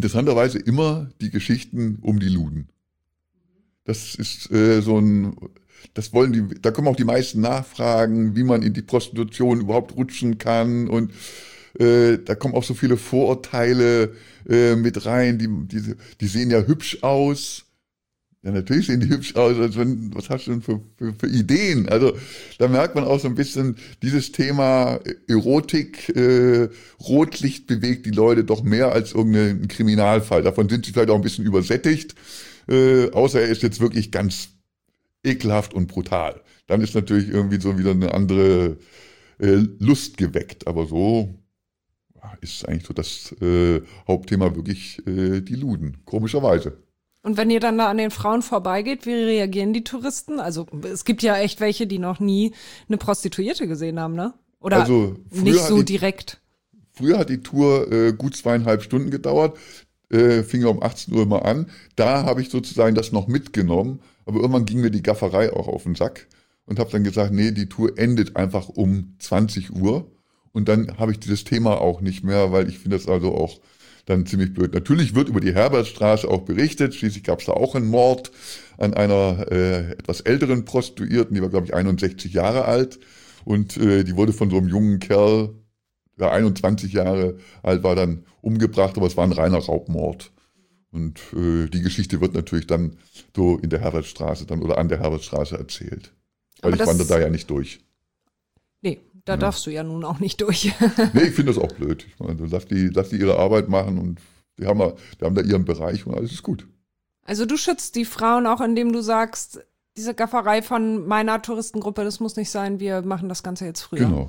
Interessanterweise immer die Geschichten um die Luden. Das ist da kommen auch die meisten Nachfragen, wie man in die Prostitution überhaupt rutschen kann und da kommen auch so viele Vorurteile mit rein, die sehen ja hübsch aus. Ja, natürlich sehen die hübsch aus, was hast du denn für Ideen? Also da merkt man auch so ein bisschen, dieses Thema Erotik, Rotlicht bewegt die Leute doch mehr als irgendein Kriminalfall. Davon sind sie vielleicht auch ein bisschen übersättigt, außer er ist jetzt wirklich ganz ekelhaft und brutal. Dann ist natürlich irgendwie so wieder eine andere Lust geweckt, aber so ist eigentlich so das Hauptthema wirklich die Luden, komischerweise. Und wenn ihr dann da an den Frauen vorbeigeht, wie reagieren die Touristen? Also es gibt ja echt welche, die noch nie eine Prostituierte gesehen haben, ne? Oder also nicht so direkt. Früher hat die Tour gut 2,5 Stunden gedauert, fing ja um 18 Uhr immer an. Da habe ich sozusagen das noch mitgenommen, aber irgendwann ging mir die Gafferei auch auf den Sack und habe dann gesagt, nee, die Tour endet einfach um 20 Uhr. Und dann habe ich dieses Thema auch nicht mehr, weil ich finde das also auch dann ziemlich blöd. Natürlich wird über die Herbertstraße auch berichtet, schließlich gab es da auch einen Mord an einer etwas älteren Prostituierten, die war glaube ich 61 Jahre alt und die wurde von so einem jungen Kerl, der 21 Jahre alt war, dann umgebracht, aber es war ein reiner Raubmord. Und die Geschichte wird natürlich dann so in der Herbertstraße dann oder an der Herbertstraße erzählt. Weil ich wandere da ja nicht durch. Nee. Da darfst du ja nun auch nicht durch. Nee, ich finde das auch blöd. Ich meine, lass die ihre Arbeit machen und die haben da ihren Bereich und alles ist gut. Also du schützt die Frauen auch, indem du sagst, diese Gafferei von meiner Touristengruppe, das muss nicht sein, wir machen das Ganze jetzt früher. Genau.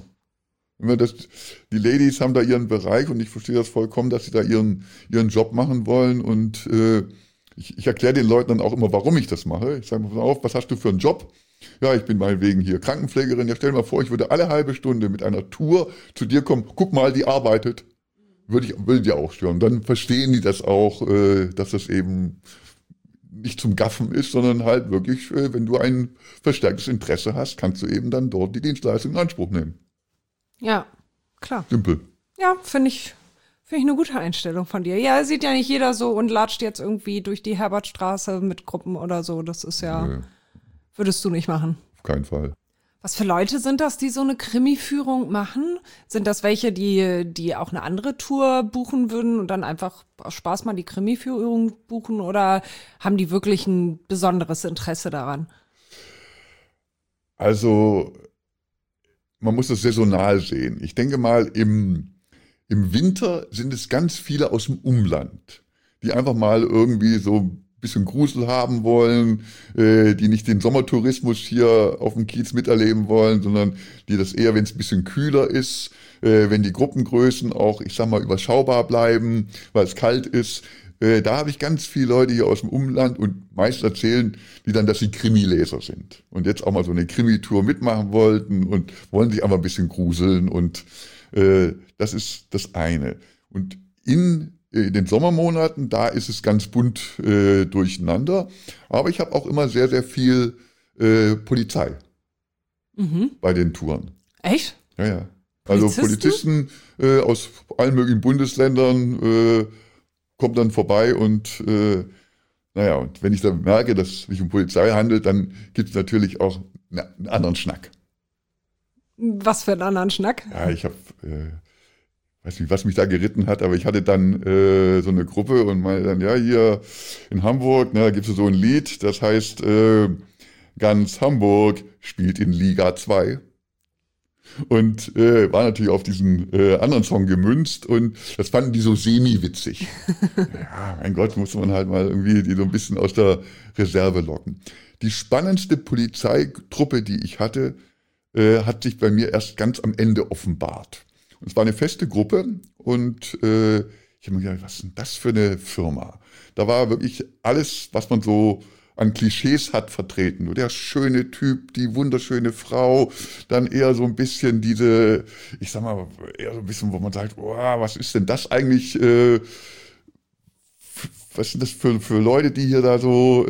Die Ladies haben da ihren Bereich und ich verstehe das vollkommen, dass sie da ihren Job machen wollen und ich erkläre den Leuten dann auch immer, warum ich das mache. Ich sage mal auf, was hast du für einen Job? Ja, ich bin meinetwegen hier Krankenpflegerin. Ja, stell dir mal vor, ich würde alle halbe Stunde mit einer Tour zu dir kommen. Guck mal, die arbeitet. Würde die auch stören. Dann verstehen die das auch, dass das eben nicht zum Gaffen ist, sondern halt wirklich, wenn du ein verstärktes Interesse hast, kannst du eben dann dort die Dienstleistung in Anspruch nehmen. Ja, klar. Simpel. Ja, finde ich eine gute Einstellung von dir. Ja, sieht ja nicht jeder so und latscht jetzt irgendwie durch die Herbertstraße mit Gruppen oder so. Das ist ja... Würdest du nicht machen? Auf keinen Fall. Was für Leute sind das, die so eine Krimi-Führung machen? Sind das welche, die auch eine andere Tour buchen würden und dann einfach aus Spaß mal die Krimi-Führung buchen? Oder haben die wirklich ein besonderes Interesse daran? Also, man muss das saisonal sehen. Ich denke mal, im Winter sind es ganz viele aus dem Umland, die einfach mal irgendwie so bisschen Grusel haben wollen, die nicht den Sommertourismus hier auf dem Kiez miterleben wollen, sondern die das eher, wenn es ein bisschen kühler ist, wenn die Gruppengrößen auch, ich sag mal, überschaubar bleiben, weil es kalt ist. Da habe ich ganz viele Leute hier aus dem Umland und meist erzählen die dann, dass sie Krimileser sind und jetzt auch mal so eine Krimi-Tour mitmachen wollten und wollen sich einfach ein bisschen gruseln und das ist das eine. Und in den Sommermonaten, da ist es ganz bunt durcheinander. Aber ich habe auch immer sehr, sehr viel Polizei bei den Touren. Echt? Ja, ja. Also Polizisten aus allen möglichen Bundesländern kommen dann vorbei und und wenn ich dann merke, dass es sich um Polizei handelt, dann gibt es natürlich auch einen anderen Schnack. Was für einen anderen Schnack? Ja, ich habe... weiß nicht, was mich da geritten hat, aber ich hatte dann so eine Gruppe und meinte dann, ja, hier in Hamburg, da gibt es so ein Lied, das heißt, ganz Hamburg spielt in Liga 2. Und war natürlich auf diesen anderen Song gemünzt und das fanden die so semi-witzig. Ja, mein Gott, muss man halt mal irgendwie die so ein bisschen aus der Reserve locken. Die spannendste Polizeitruppe, die ich hatte, hat sich bei mir erst ganz am Ende offenbart. Und es war eine feste Gruppe und ich habe mir gedacht, was ist denn das für eine Firma? Da war wirklich alles, was man so an Klischees hat, vertreten. Nur der schöne Typ, die wunderschöne Frau, dann eher so ein bisschen diese, ich sag mal, eher so ein bisschen, wo man sagt, oh, was ist denn das eigentlich, was sind das für Leute, die hier da so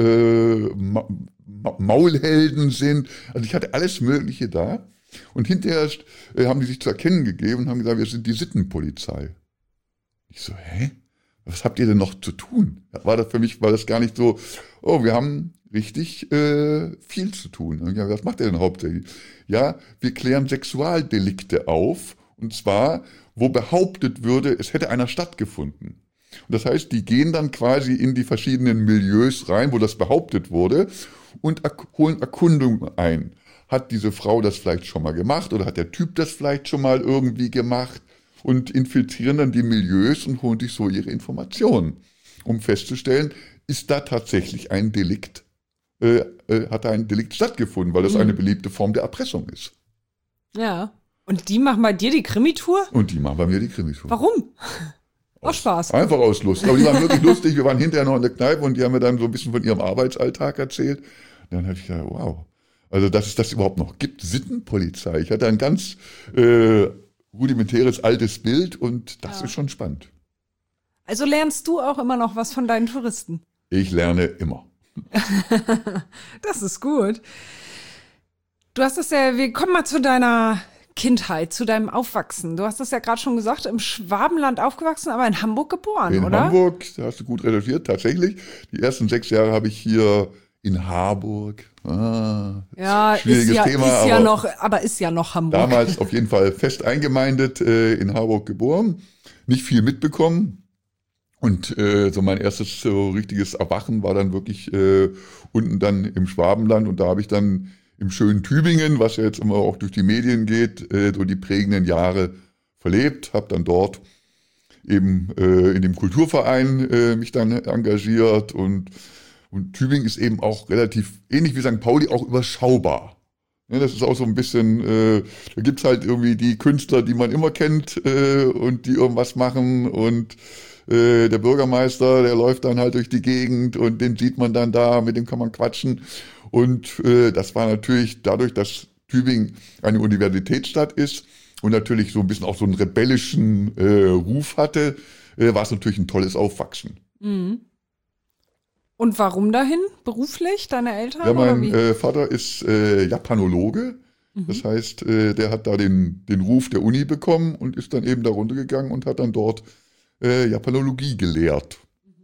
Maulhelden sind? Also ich hatte alles Mögliche da. Und hinterher haben die sich zu erkennen gegeben und haben gesagt, wir sind die Sittenpolizei. Ich so, hä? Was habt ihr denn noch zu tun? Für mich war das gar nicht so, oh, wir haben richtig viel zu tun. Ja, was macht er denn hauptsächlich? Ja, wir klären Sexualdelikte auf, und zwar, wo behauptet würde, es hätte einer stattgefunden. Und das heißt, die gehen dann quasi in die verschiedenen Milieus rein, wo das behauptet wurde, und holen Erkundungen ein. Hat diese Frau das vielleicht schon mal gemacht oder hat der Typ das vielleicht schon mal irgendwie gemacht? Und infiltrieren dann die Milieus und holen sich so ihre Informationen, um festzustellen, ist da tatsächlich ein Delikt, hat da ein Delikt stattgefunden, weil das eine beliebte Form der Erpressung ist. Ja. Und die machen bei dir die Krimitour? Und die machen bei mir die Krimitour. Warum? Aus Spaß. Einfach aus Lust. Aber die waren wirklich lustig. Wir waren hinterher noch in der Kneipe und die haben mir dann so ein bisschen von ihrem Arbeitsalltag erzählt. Und dann habe ich gedacht, wow. Also, dass es das überhaupt noch gibt. Sittenpolizei. Ich hatte ein ganz rudimentäres altes Bild und das ist schon spannend. Also lernst du auch immer noch was von deinen Touristen? Ich lerne immer. Das ist gut. Du hast es ja, wir kommen mal zu deiner Kindheit, zu deinem Aufwachsen. Du hast es ja gerade schon gesagt, im Schwabenland aufgewachsen, aber in Hamburg geboren, oder? In Hamburg, da hast du gut recherchiert, tatsächlich. Die ersten 6 Jahre habe ich hier in Harburg. Ja, schwieriges Thema, ist ja noch Hamburg. Damals auf jeden Fall fest eingemeindet, in Harburg geboren. Nicht viel mitbekommen. Und so mein erstes so richtiges Erwachen war dann wirklich unten dann im Schwabenland. Und da habe ich dann im schönen Tübingen, was ja jetzt immer auch durch die Medien geht, so die prägenden Jahre verlebt. Habe dann dort eben in dem Kulturverein mich dann engagiert. Und Tübingen ist eben auch relativ ähnlich wie St. Pauli, auch überschaubar. Ja, das ist auch so ein bisschen, da gibt's halt irgendwie die Künstler, die man immer kennt und die irgendwas machen, und der Bürgermeister, der läuft dann halt durch die Gegend und den sieht man dann da, mit dem kann man quatschen. Und das war natürlich dadurch, dass Tübingen eine Universitätsstadt ist und natürlich so ein bisschen auch so einen rebellischen Ruf hatte, war es natürlich ein tolles Aufwachsen. Mhm. Und warum dahin? Beruflich? Deine Eltern? Ja, mein Vater ist Japanologe. Das heißt, der hat da den Ruf der Uni bekommen und ist dann eben da runtergegangen und hat dann dort Japanologie gelehrt.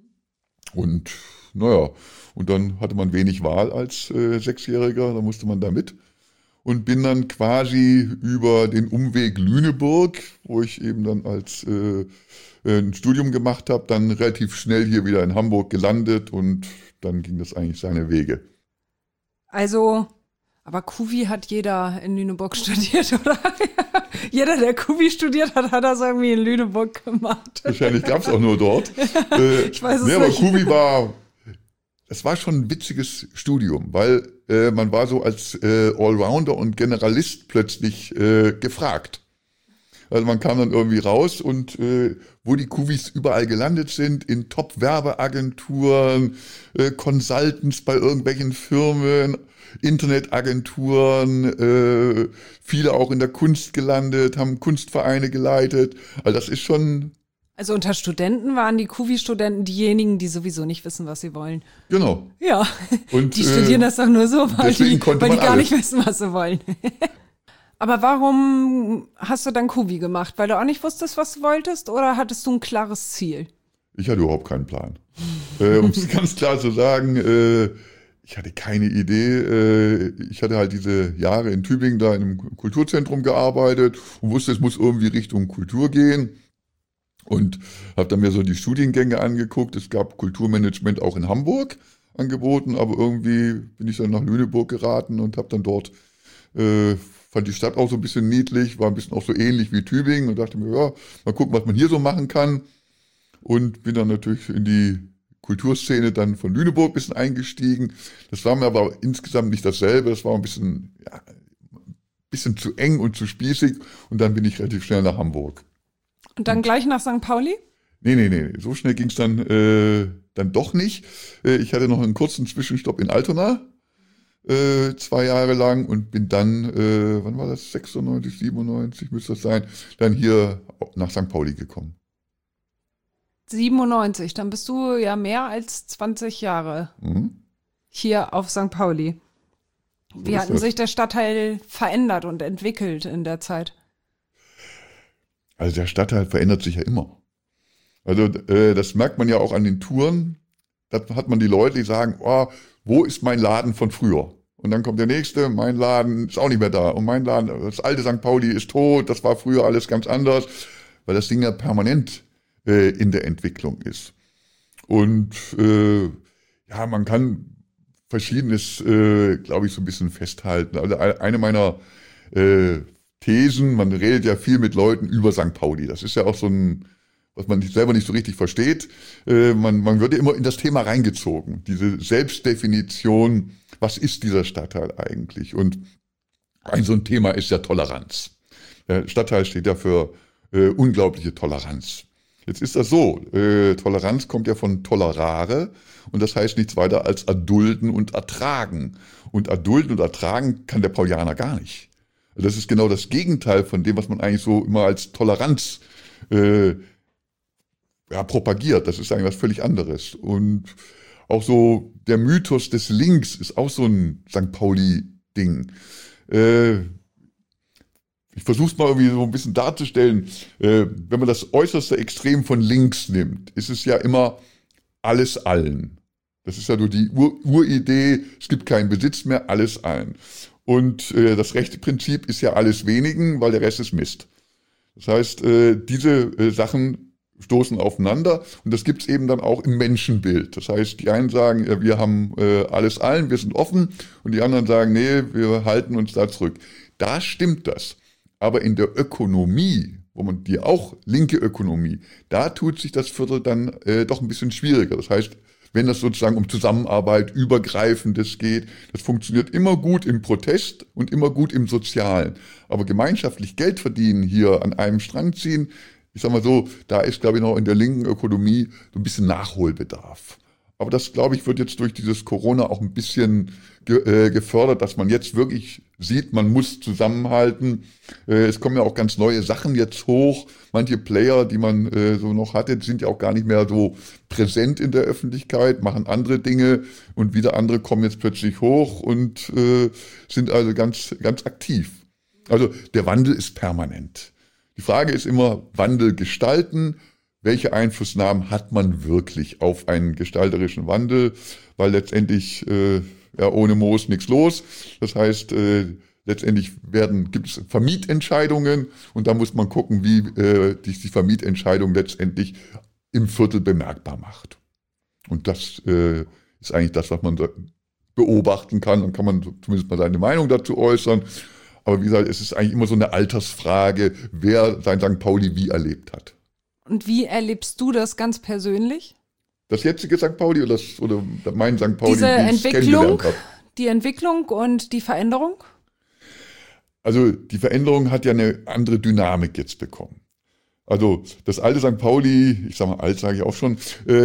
Und naja, und dann hatte man wenig Wahl als 6-Jähriger, da musste man da mit. Und bin dann quasi über den Umweg Lüneburg, wo ich eben dann als ein Studium gemacht habe, dann relativ schnell hier wieder in Hamburg gelandet, und dann ging das eigentlich seine Wege. Also, aber Kuvi hat jeder in Lüneburg studiert, oder? Jeder, der Kuvi studiert hat, hat das irgendwie in Lüneburg gemacht. Wahrscheinlich gab es auch nur dort. Ich weiß es nicht. Aber Kuvi es war schon ein witziges Studium, weil man war so als Allrounder und Generalist plötzlich gefragt. Also man kam dann irgendwie raus und wo die Kuvis überall gelandet sind, in Top-Werbeagenturen, Consultants bei irgendwelchen Firmen, Internetagenturen, viele auch in der Kunst gelandet, haben Kunstvereine geleitet. Also das ist schon... Also unter Studenten waren die Kuvi-Studenten diejenigen, die sowieso nicht wissen, was sie wollen. Genau. Ja, und, die studieren das doch nur so, weil die gar nicht wissen, was sie wollen. Aber warum hast du dann Kuvi gemacht? Weil du auch nicht wusstest, was du wolltest, oder hattest du ein klares Ziel? Ich hatte überhaupt keinen Plan. Um es ganz klar zu sagen, ich hatte keine Idee. Ich hatte halt diese Jahre in Tübingen da in einem Kulturzentrum gearbeitet und wusste, es muss irgendwie Richtung Kultur gehen. Und habe dann mir so die Studiengänge angeguckt. Es gab Kulturmanagement auch in Hamburg angeboten, aber irgendwie bin ich dann nach Lüneburg geraten und habe dann dort, fand die Stadt auch so ein bisschen niedlich, war ein bisschen auch so ähnlich wie Tübingen und dachte mir, ja, mal gucken, was man hier so machen kann. Und bin dann natürlich in die Kulturszene dann von Lüneburg ein bisschen eingestiegen. Das war mir aber insgesamt nicht dasselbe, das war ein bisschen zu eng und zu spießig, und dann bin ich relativ schnell nach Hamburg. Und dann gleich nach St. Pauli? Nee, so schnell ging es dann doch nicht. Ich hatte noch einen kurzen Zwischenstopp in Altona, 2 Jahre lang, und bin dann, wann war das, 96, 97 müsste das sein, dann hier nach St. Pauli gekommen. 97, dann bist du ja mehr als 20 Jahre hier auf St. Pauli. Wie hat sich der Stadtteil verändert und entwickelt in der Zeit? Also der Stadtteil verändert sich ja immer. Also das merkt man ja auch an den Touren. da hat man die Leute, die sagen, oh, wo ist mein Laden von früher? Und dann kommt der nächste, mein Laden ist auch nicht mehr da. Und mein Laden, das alte St. Pauli ist tot, das war früher alles ganz anders, weil das Ding ja permanent in der Entwicklung ist. Und ja, man kann Verschiedenes, glaube ich, so ein bisschen festhalten. Also eine meiner Thesen, man redet ja viel mit Leuten über St. Pauli. Das ist ja auch so ein, was man selber nicht so richtig versteht. Man wird ja immer in das Thema reingezogen. Diese Selbstdefinition, was ist dieser Stadtteil eigentlich? Und so ein Thema ist ja Toleranz. Der Stadtteil steht ja für unglaubliche Toleranz. Jetzt ist das so, Toleranz kommt ja von tolerare und das heißt nichts weiter als erdulden und ertragen. Und erdulden und ertragen kann der Paulianer gar nicht. Das ist genau das Gegenteil von dem, was man eigentlich so immer als Toleranz propagiert. Das ist eigentlich was völlig anderes. Und auch so der Mythos des Links ist auch so ein St. Pauli-Ding. Ich versuche es mal irgendwie so ein bisschen darzustellen. Wenn man das äußerste Extrem von links nimmt, ist es ja immer alles allen. Das ist ja nur die Uridee, es gibt keinen Besitz mehr, alles allen. Und das rechte Prinzip ist ja alles wenigen, weil der Rest ist Mist. Das heißt, diese Sachen stoßen aufeinander und das gibt es eben dann auch im Menschenbild. Das heißt, die einen sagen, ja, wir haben alles allen, wir sind offen und die anderen sagen, nee, wir halten uns da zurück. Da stimmt das. Aber in der Ökonomie, wo man die auch linke Ökonomie, da tut sich das Viertel dann doch ein bisschen schwieriger. Das heißt, wenn das sozusagen um Zusammenarbeit, Übergreifendes geht, das funktioniert immer gut im Protest und immer gut im Sozialen. Aber gemeinschaftlich Geld verdienen, hier an einem Strang ziehen, ich sag mal so, da ist, glaube ich, noch in der linken Ökonomie so ein bisschen Nachholbedarf. Aber das, glaube ich, wird jetzt durch dieses Corona auch ein bisschen gefördert, dass man jetzt wirklich sieht, man muss zusammenhalten. Es kommen ja auch ganz neue Sachen jetzt hoch. Manche Player, die man so noch hatte, sind ja auch gar nicht mehr so präsent in der Öffentlichkeit, machen andere Dinge und wieder andere kommen jetzt plötzlich hoch und sind also ganz, ganz aktiv. Also der Wandel ist permanent. Die Frage ist immer, Wandel gestalten. Welche Einflussnahmen hat man wirklich auf einen gestalterischen Wandel? Weil letztendlich, ohne Moos nichts los. Das heißt, letztendlich gibt es Vermietentscheidungen und da muss man gucken, wie die Vermietentscheidung letztendlich im Viertel bemerkbar macht. Und das ist eigentlich das, was man beobachten kann. Dann kann man zumindest mal seine Meinung dazu äußern. Aber wie gesagt, es ist eigentlich immer so eine Altersfrage, wer sein St. Pauli wie erlebt hat. Und wie erlebst du das ganz persönlich? Das jetzige St. Pauli oder mein St. Pauli, diese Entwicklung, die Entwicklung und die Veränderung? Also die Veränderung hat ja eine andere Dynamik jetzt bekommen. Also das alte St. Pauli, ich sage mal alt, sage ich auch schon,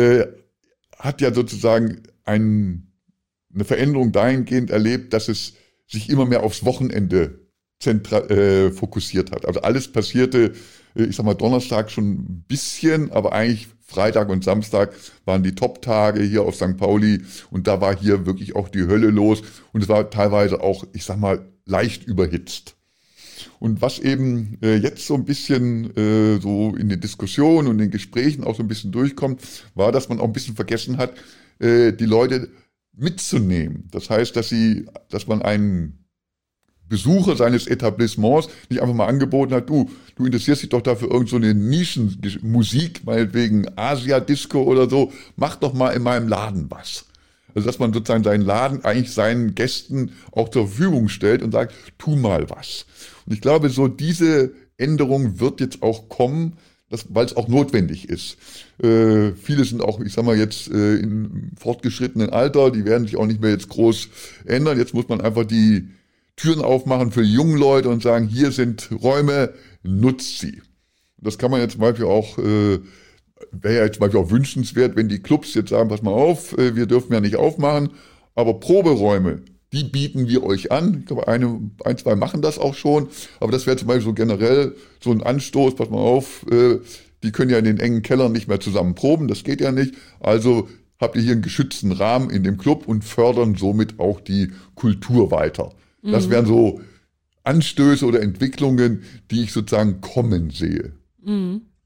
hat ja sozusagen eine Veränderung dahingehend erlebt, dass es sich immer mehr aufs Wochenende fokussiert hat. Also alles passierte, ich sag mal, Donnerstag schon ein bisschen, aber eigentlich Freitag und Samstag waren die Top-Tage hier auf St. Pauli und da war hier wirklich auch die Hölle los und es war teilweise auch, ich sag mal, leicht überhitzt. Und was eben jetzt so ein bisschen so in den Diskussionen und den Gesprächen auch so ein bisschen durchkommt, war, dass man auch ein bisschen vergessen hat, die Leute mitzunehmen. Das heißt, dass man einen Besucher seines Etablissements nicht einfach mal angeboten hat, du interessierst dich doch dafür irgend so eine Nischenmusik, meinetwegen Asia-Disco oder so, mach doch mal in meinem Laden was. Also dass man sozusagen seinen Laden eigentlich seinen Gästen auch zur Verfügung stellt und sagt, tu mal was. Und ich glaube, so diese Änderung wird jetzt auch kommen, weil es auch notwendig ist. Viele sind auch, ich sag mal jetzt im fortgeschrittenen Alter, die werden sich auch nicht mehr jetzt groß ändern. Jetzt muss man einfach die Türen aufmachen für junge Leute und sagen, hier sind Räume, nutzt sie. Das kann man jetzt zum Beispiel auch, wäre ja jetzt zum Beispiel auch wünschenswert, wenn die Clubs jetzt sagen, pass mal auf, wir dürfen ja nicht aufmachen, aber Proberäume, die bieten wir euch an. Ich glaube, ein, zwei machen das auch schon, aber das wäre zum Beispiel so generell so ein Anstoß, pass mal auf, die können ja in den engen Kellern nicht mehr zusammen proben, das geht ja nicht, also habt ihr hier einen geschützten Rahmen in dem Club und fördern somit auch die Kultur weiter. Das wären so Anstöße oder Entwicklungen, die ich sozusagen kommen sehe.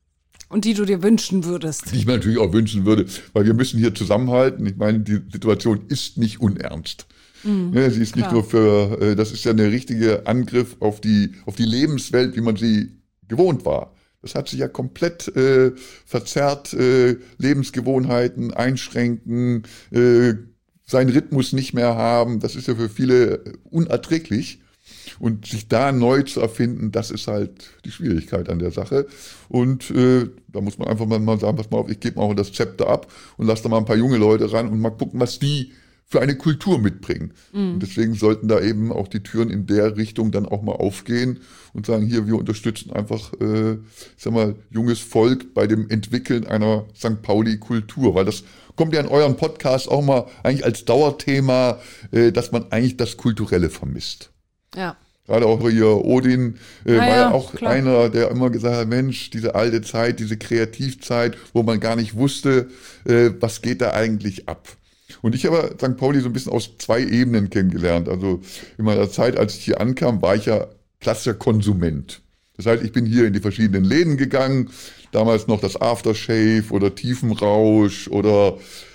Und die du dir wünschen würdest. Die ich mir natürlich auch wünschen würde, weil wir müssen hier zusammenhalten. Ich meine, die Situation ist nicht unernst. Sie ist nicht nur das ist ja eine richtige Angriff auf die Lebenswelt, wie man sie gewohnt war. Das hat sich ja komplett verzerrt, Lebensgewohnheiten einschränken, seinen Rhythmus nicht mehr haben. Das ist ja für viele unerträglich. Und sich da neu zu erfinden, das ist halt die Schwierigkeit an der Sache. Und da muss man einfach mal sagen, pass mal auf, ich gebe mal das Zepter ab und lasse da mal ein paar junge Leute ran und mal gucken, was die für eine Kultur mitbringen. Und deswegen sollten da eben auch die Türen in der Richtung dann auch mal aufgehen und sagen, hier, wir unterstützen einfach, junges Volk bei dem Entwickeln einer St. Pauli-Kultur, weil das kommt ja in euren Podcast auch mal eigentlich als Dauerthema, dass man eigentlich das Kulturelle vermisst. Ja. Gerade auch hier Odin war ja auch klar. einer, der immer gesagt hat, Mensch, diese alte Zeit, diese Kreativzeit, wo man gar nicht wusste, was geht da eigentlich ab. Und ich habe St. Pauli so ein bisschen aus 2 Ebenen kennengelernt. Also in meiner Zeit, als ich hier ankam, war ich ja klassischer Konsument. Das heißt, ich bin hier in die verschiedenen Läden gegangen, damals noch das Aftershave oder Tiefenrausch oder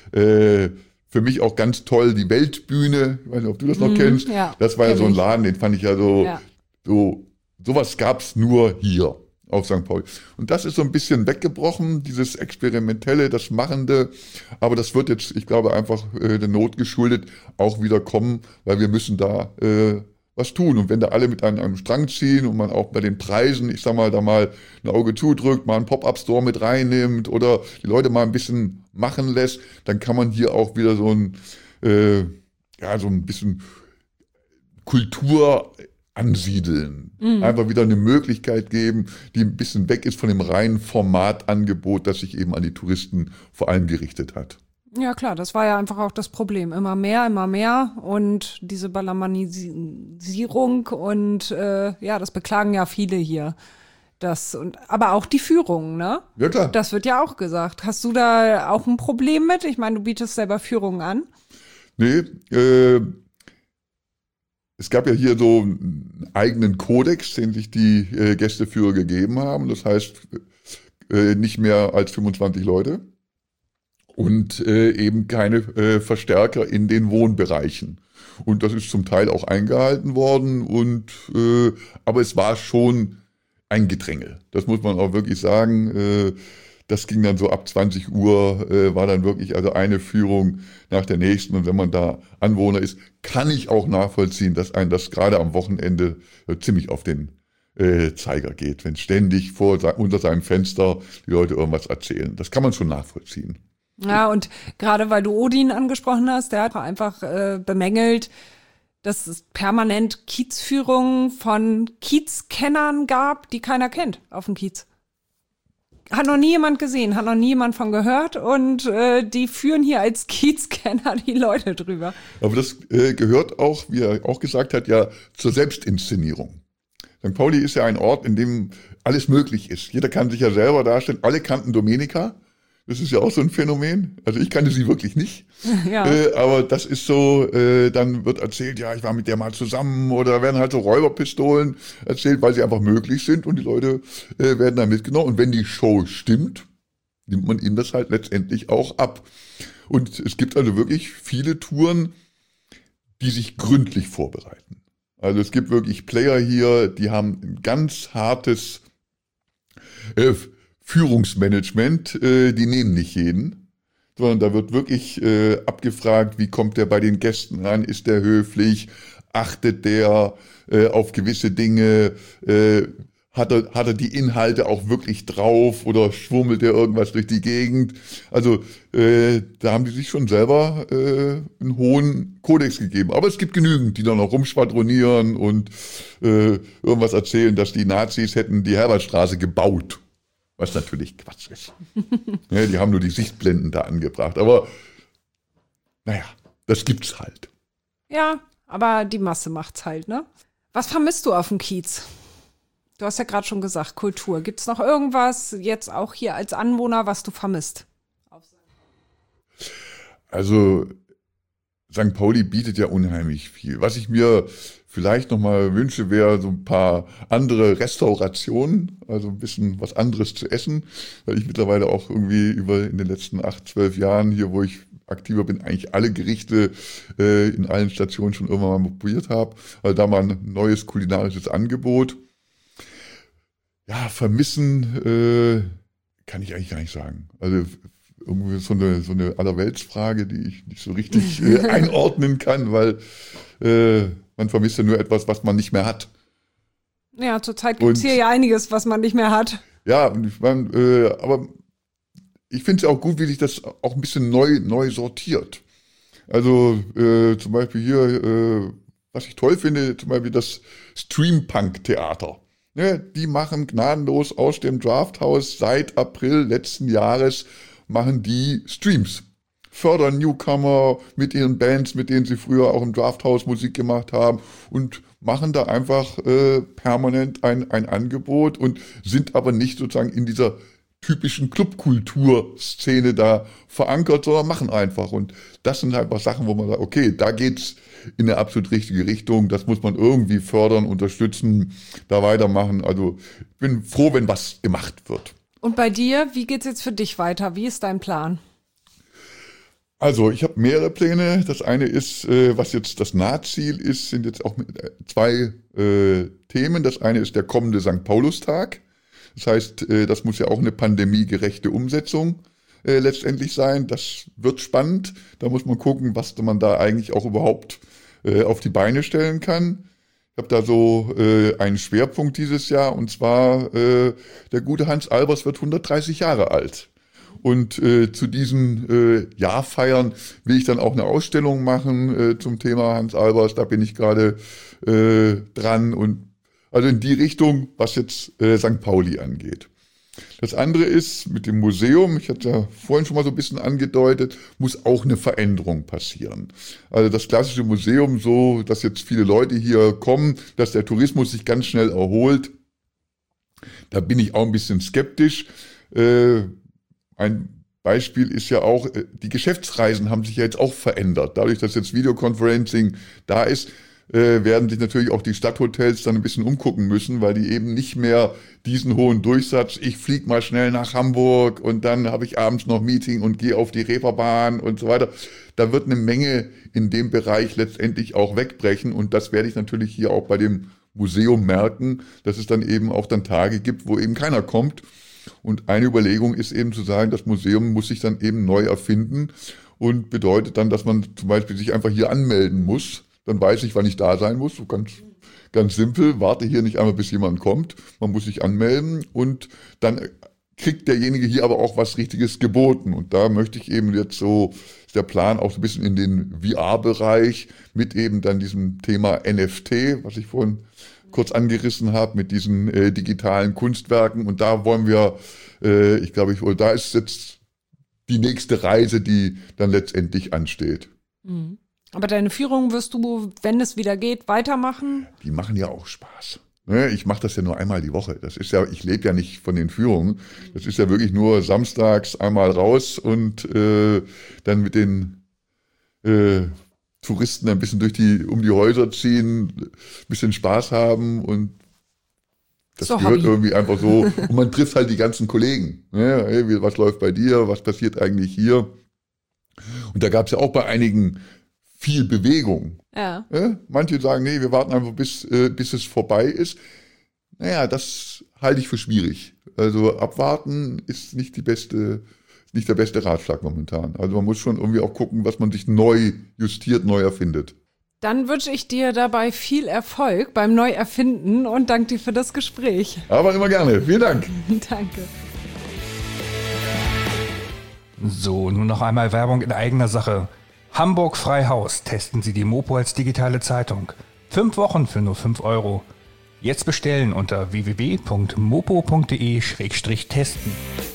für mich auch ganz toll die Weltbühne. Ich weiß nicht, ob du das noch kennst. Ja, das war ja so ein Laden, den fand ich ja sowas gab's nur hier auf St. Pauli. Und das ist so ein bisschen weggebrochen, dieses Experimentelle, das Machende. Aber das wird jetzt, ich glaube, einfach der Not geschuldet auch wieder kommen, weil wir müssen da was tun. Und wenn da alle mit einem Strang ziehen und man auch bei den Preisen, ich sag mal, da mal ein Auge zudrückt, mal einen Pop-Up-Store mit reinnimmt oder die Leute mal ein bisschen machen lässt, dann kann man hier auch wieder so ein bisschen Kultur ansiedeln. Einfach wieder eine Möglichkeit geben, die ein bisschen weg ist von dem reinen Formatangebot, das sich eben an die Touristen vor allem gerichtet hat. Ja klar, das war ja einfach auch das Problem. Immer mehr und diese Ballermanisierung und das beklagen ja viele hier. Aber auch die Führung, ne? Ja klar. Das wird ja auch gesagt. Hast du da auch ein Problem mit? Ich meine, du bietest selber Führungen an. Nee, es gab ja hier so einen eigenen Kodex, den sich die Gästeführer gegeben haben. Das heißt, nicht mehr als 25 Leute. Und eben keine Verstärker in den Wohnbereichen. Und das ist zum Teil auch eingehalten worden. Aber es war schon ein Gedränge. Das muss man auch wirklich sagen. Das ging dann so ab 20 Uhr, war dann wirklich also eine Führung nach der nächsten. Und wenn man da Anwohner ist, kann ich auch nachvollziehen, dass einen das gerade am Wochenende ziemlich auf den Zeiger geht, wenn ständig unter seinem Fenster die Leute irgendwas erzählen. Das kann man schon nachvollziehen. Ja, und gerade weil du Odin angesprochen hast, der hat einfach bemängelt, dass es permanent Kiezführungen von Kiezkennern gab, die keiner kennt auf dem Kiez. Hat noch nie jemand gesehen, hat noch nie jemand von gehört und die führen hier als Kiezkenner die Leute drüber. Aber das gehört auch, wie er auch gesagt hat, ja zur Selbstinszenierung. St. Pauli ist ja ein Ort, in dem alles möglich ist. Jeder kann sich ja selber darstellen. Alle kannten Domenica. Das ist ja auch so ein Phänomen. Also ich kannte sie wirklich nicht. Ja. Aber das ist so, dann wird erzählt, ja, ich war mit der mal zusammen oder werden halt so Räuberpistolen erzählt, weil sie einfach möglich sind und die Leute werden dann mitgenommen. Und wenn die Show stimmt, nimmt man ihnen das halt letztendlich auch ab. Und es gibt also wirklich viele Touren, die sich gründlich vorbereiten. Also es gibt wirklich Player hier, die haben ein ganz hartes Führungsmanagement, die nehmen nicht jeden, sondern da wird wirklich abgefragt, wie kommt der bei den Gästen an, ist der höflich, achtet der auf gewisse Dinge, hat er die Inhalte auch wirklich drauf oder schwummelt er irgendwas durch die Gegend. Also da haben die sich schon selber einen hohen Kodex gegeben. Aber es gibt genügend, die dann noch rumschwadronieren und irgendwas erzählen, dass die Nazis hätten die Herbertstraße gebaut. Was natürlich Quatsch ist. Ja, die haben nur die Sichtblenden da angebracht. Aber naja, das gibt's halt. Ja, aber die Masse macht's halt, ne? Was vermisst du auf dem Kiez? Du hast ja gerade schon gesagt, Kultur. Gibt's noch irgendwas jetzt auch hier als Anwohner, was du vermisst? Also St. Pauli bietet ja unheimlich viel. Was ich mir vielleicht nochmal wünsche, wäre so ein paar andere Restaurationen, also ein bisschen was anderes zu essen, weil ich mittlerweile auch irgendwie in den letzten 8, 12 Jahren hier, wo ich aktiver bin, eigentlich alle Gerichte in allen Stationen schon irgendwann mal probiert habe. Also da mal ein neues kulinarisches Angebot. Ja, vermissen kann ich eigentlich gar nicht sagen. Also irgendwie so eine Allerweltsfrage, die ich nicht so richtig einordnen kann, weil man vermisst ja nur etwas, was man nicht mehr hat. Ja, zurzeit gibt es hier ja einiges, was man nicht mehr hat. Ja, aber ich finde es ja auch gut, wie sich das auch ein bisschen neu sortiert. Also zum Beispiel hier, was ich toll finde, zum Beispiel das Streampunk-Theater. Ja, die machen gnadenlos aus dem Drafthouse seit April letzten Jahres, machen die Streams. Fördern Newcomer mit ihren Bands, mit denen sie früher auch im Drafthouse Musik gemacht haben und machen da einfach permanent ein Angebot und sind aber nicht sozusagen in dieser typischen Clubkulturszene da verankert, sondern machen einfach. Und das sind einfach Sachen, wo man sagt, okay, da geht's in eine absolut richtige Richtung, das muss man irgendwie fördern, unterstützen, da weitermachen. Also ich bin froh, wenn was gemacht wird. Und bei dir, wie geht's jetzt für dich weiter? Wie ist dein Plan? Also ich habe mehrere Pläne. Das eine ist, was jetzt das Nahziel ist, sind jetzt auch zwei Themen. Das eine ist der kommende St. Paulustag. Das heißt, das muss ja auch eine pandemiegerechte Umsetzung letztendlich sein. Das wird spannend. Da muss man gucken, was man da eigentlich auch überhaupt auf die Beine stellen kann. Ich habe da so einen Schwerpunkt dieses Jahr, und zwar der gute Hans Albers wird 130 Jahre alt. Und zu diesen Jahrfeiern will ich dann auch eine Ausstellung machen zum Thema Hans Albers. Da bin ich gerade dran, und also in die Richtung, was jetzt St. Pauli angeht. Das andere ist mit dem Museum, ich hatte ja vorhin schon mal so ein bisschen angedeutet, muss auch eine Veränderung passieren. Also das klassische Museum, so dass jetzt viele Leute hier kommen, dass der Tourismus sich ganz schnell erholt, da bin ich auch ein bisschen skeptisch. Ein Beispiel ist ja auch, die Geschäftsreisen haben sich ja jetzt auch verändert. Dadurch, dass jetzt Videoconferencing da ist, werden sich natürlich auch die Stadthotels dann ein bisschen umgucken müssen, weil die eben nicht mehr diesen hohen Durchsatz, ich fliege mal schnell nach Hamburg und dann habe ich abends noch Meeting und gehe auf die Reeperbahn und so weiter. Da wird eine Menge in dem Bereich letztendlich auch wegbrechen, und das werde ich natürlich hier auch bei dem Museum merken, dass es dann eben auch dann Tage gibt, wo eben keiner kommt. Und eine Überlegung ist eben zu sagen, das Museum muss sich dann eben neu erfinden, und bedeutet dann, dass man zum Beispiel sich einfach hier anmelden muss. Dann weiß ich, wann ich da sein muss. So ganz simpel. Warte hier nicht einmal, bis jemand kommt. Man muss sich anmelden, und dann kriegt derjenige hier aber auch was Richtiges geboten. Und da möchte ich eben jetzt so, ist der Plan auch so ein bisschen in den VR-Bereich mit eben dann diesem Thema NFT, was ich vorhin kurz angerissen habe, mit diesen digitalen Kunstwerken. Und da wollen wir, da ist jetzt die nächste Reise, die dann letztendlich ansteht. Mhm. Aber deine Führung wirst du, wenn es wieder geht, weitermachen? Die machen ja auch Spaß. Ich mache das ja nur einmal die Woche. Das ist ja, ich lebe ja nicht von den Führungen. Das ist ja wirklich nur samstags einmal raus und dann mit den Touristen ein bisschen um die Häuser ziehen, ein bisschen Spaß haben, und das so gehört irgendwie einfach so. Und man trifft halt die ganzen Kollegen. Hey, was läuft bei dir? Was passiert eigentlich hier? Und da gab es ja auch bei einigen viel Bewegung. Ja. Manche sagen, nee, wir warten einfach bis es vorbei ist. Naja, das halte ich für schwierig. Also abwarten ist nicht der beste Ratschlag momentan. Also man muss schon irgendwie auch gucken, was man sich neu justiert, neu erfindet. Dann wünsche ich dir dabei viel Erfolg beim Neuerfinden und danke dir für das Gespräch. Aber immer gerne. Vielen Dank. Danke. So, nun noch einmal Werbung in eigener Sache. Hamburg Freihaus, testen Sie die Mopo als digitale Zeitung. 5 Wochen für nur 5 €. Jetzt bestellen unter www.mopo.de/testen.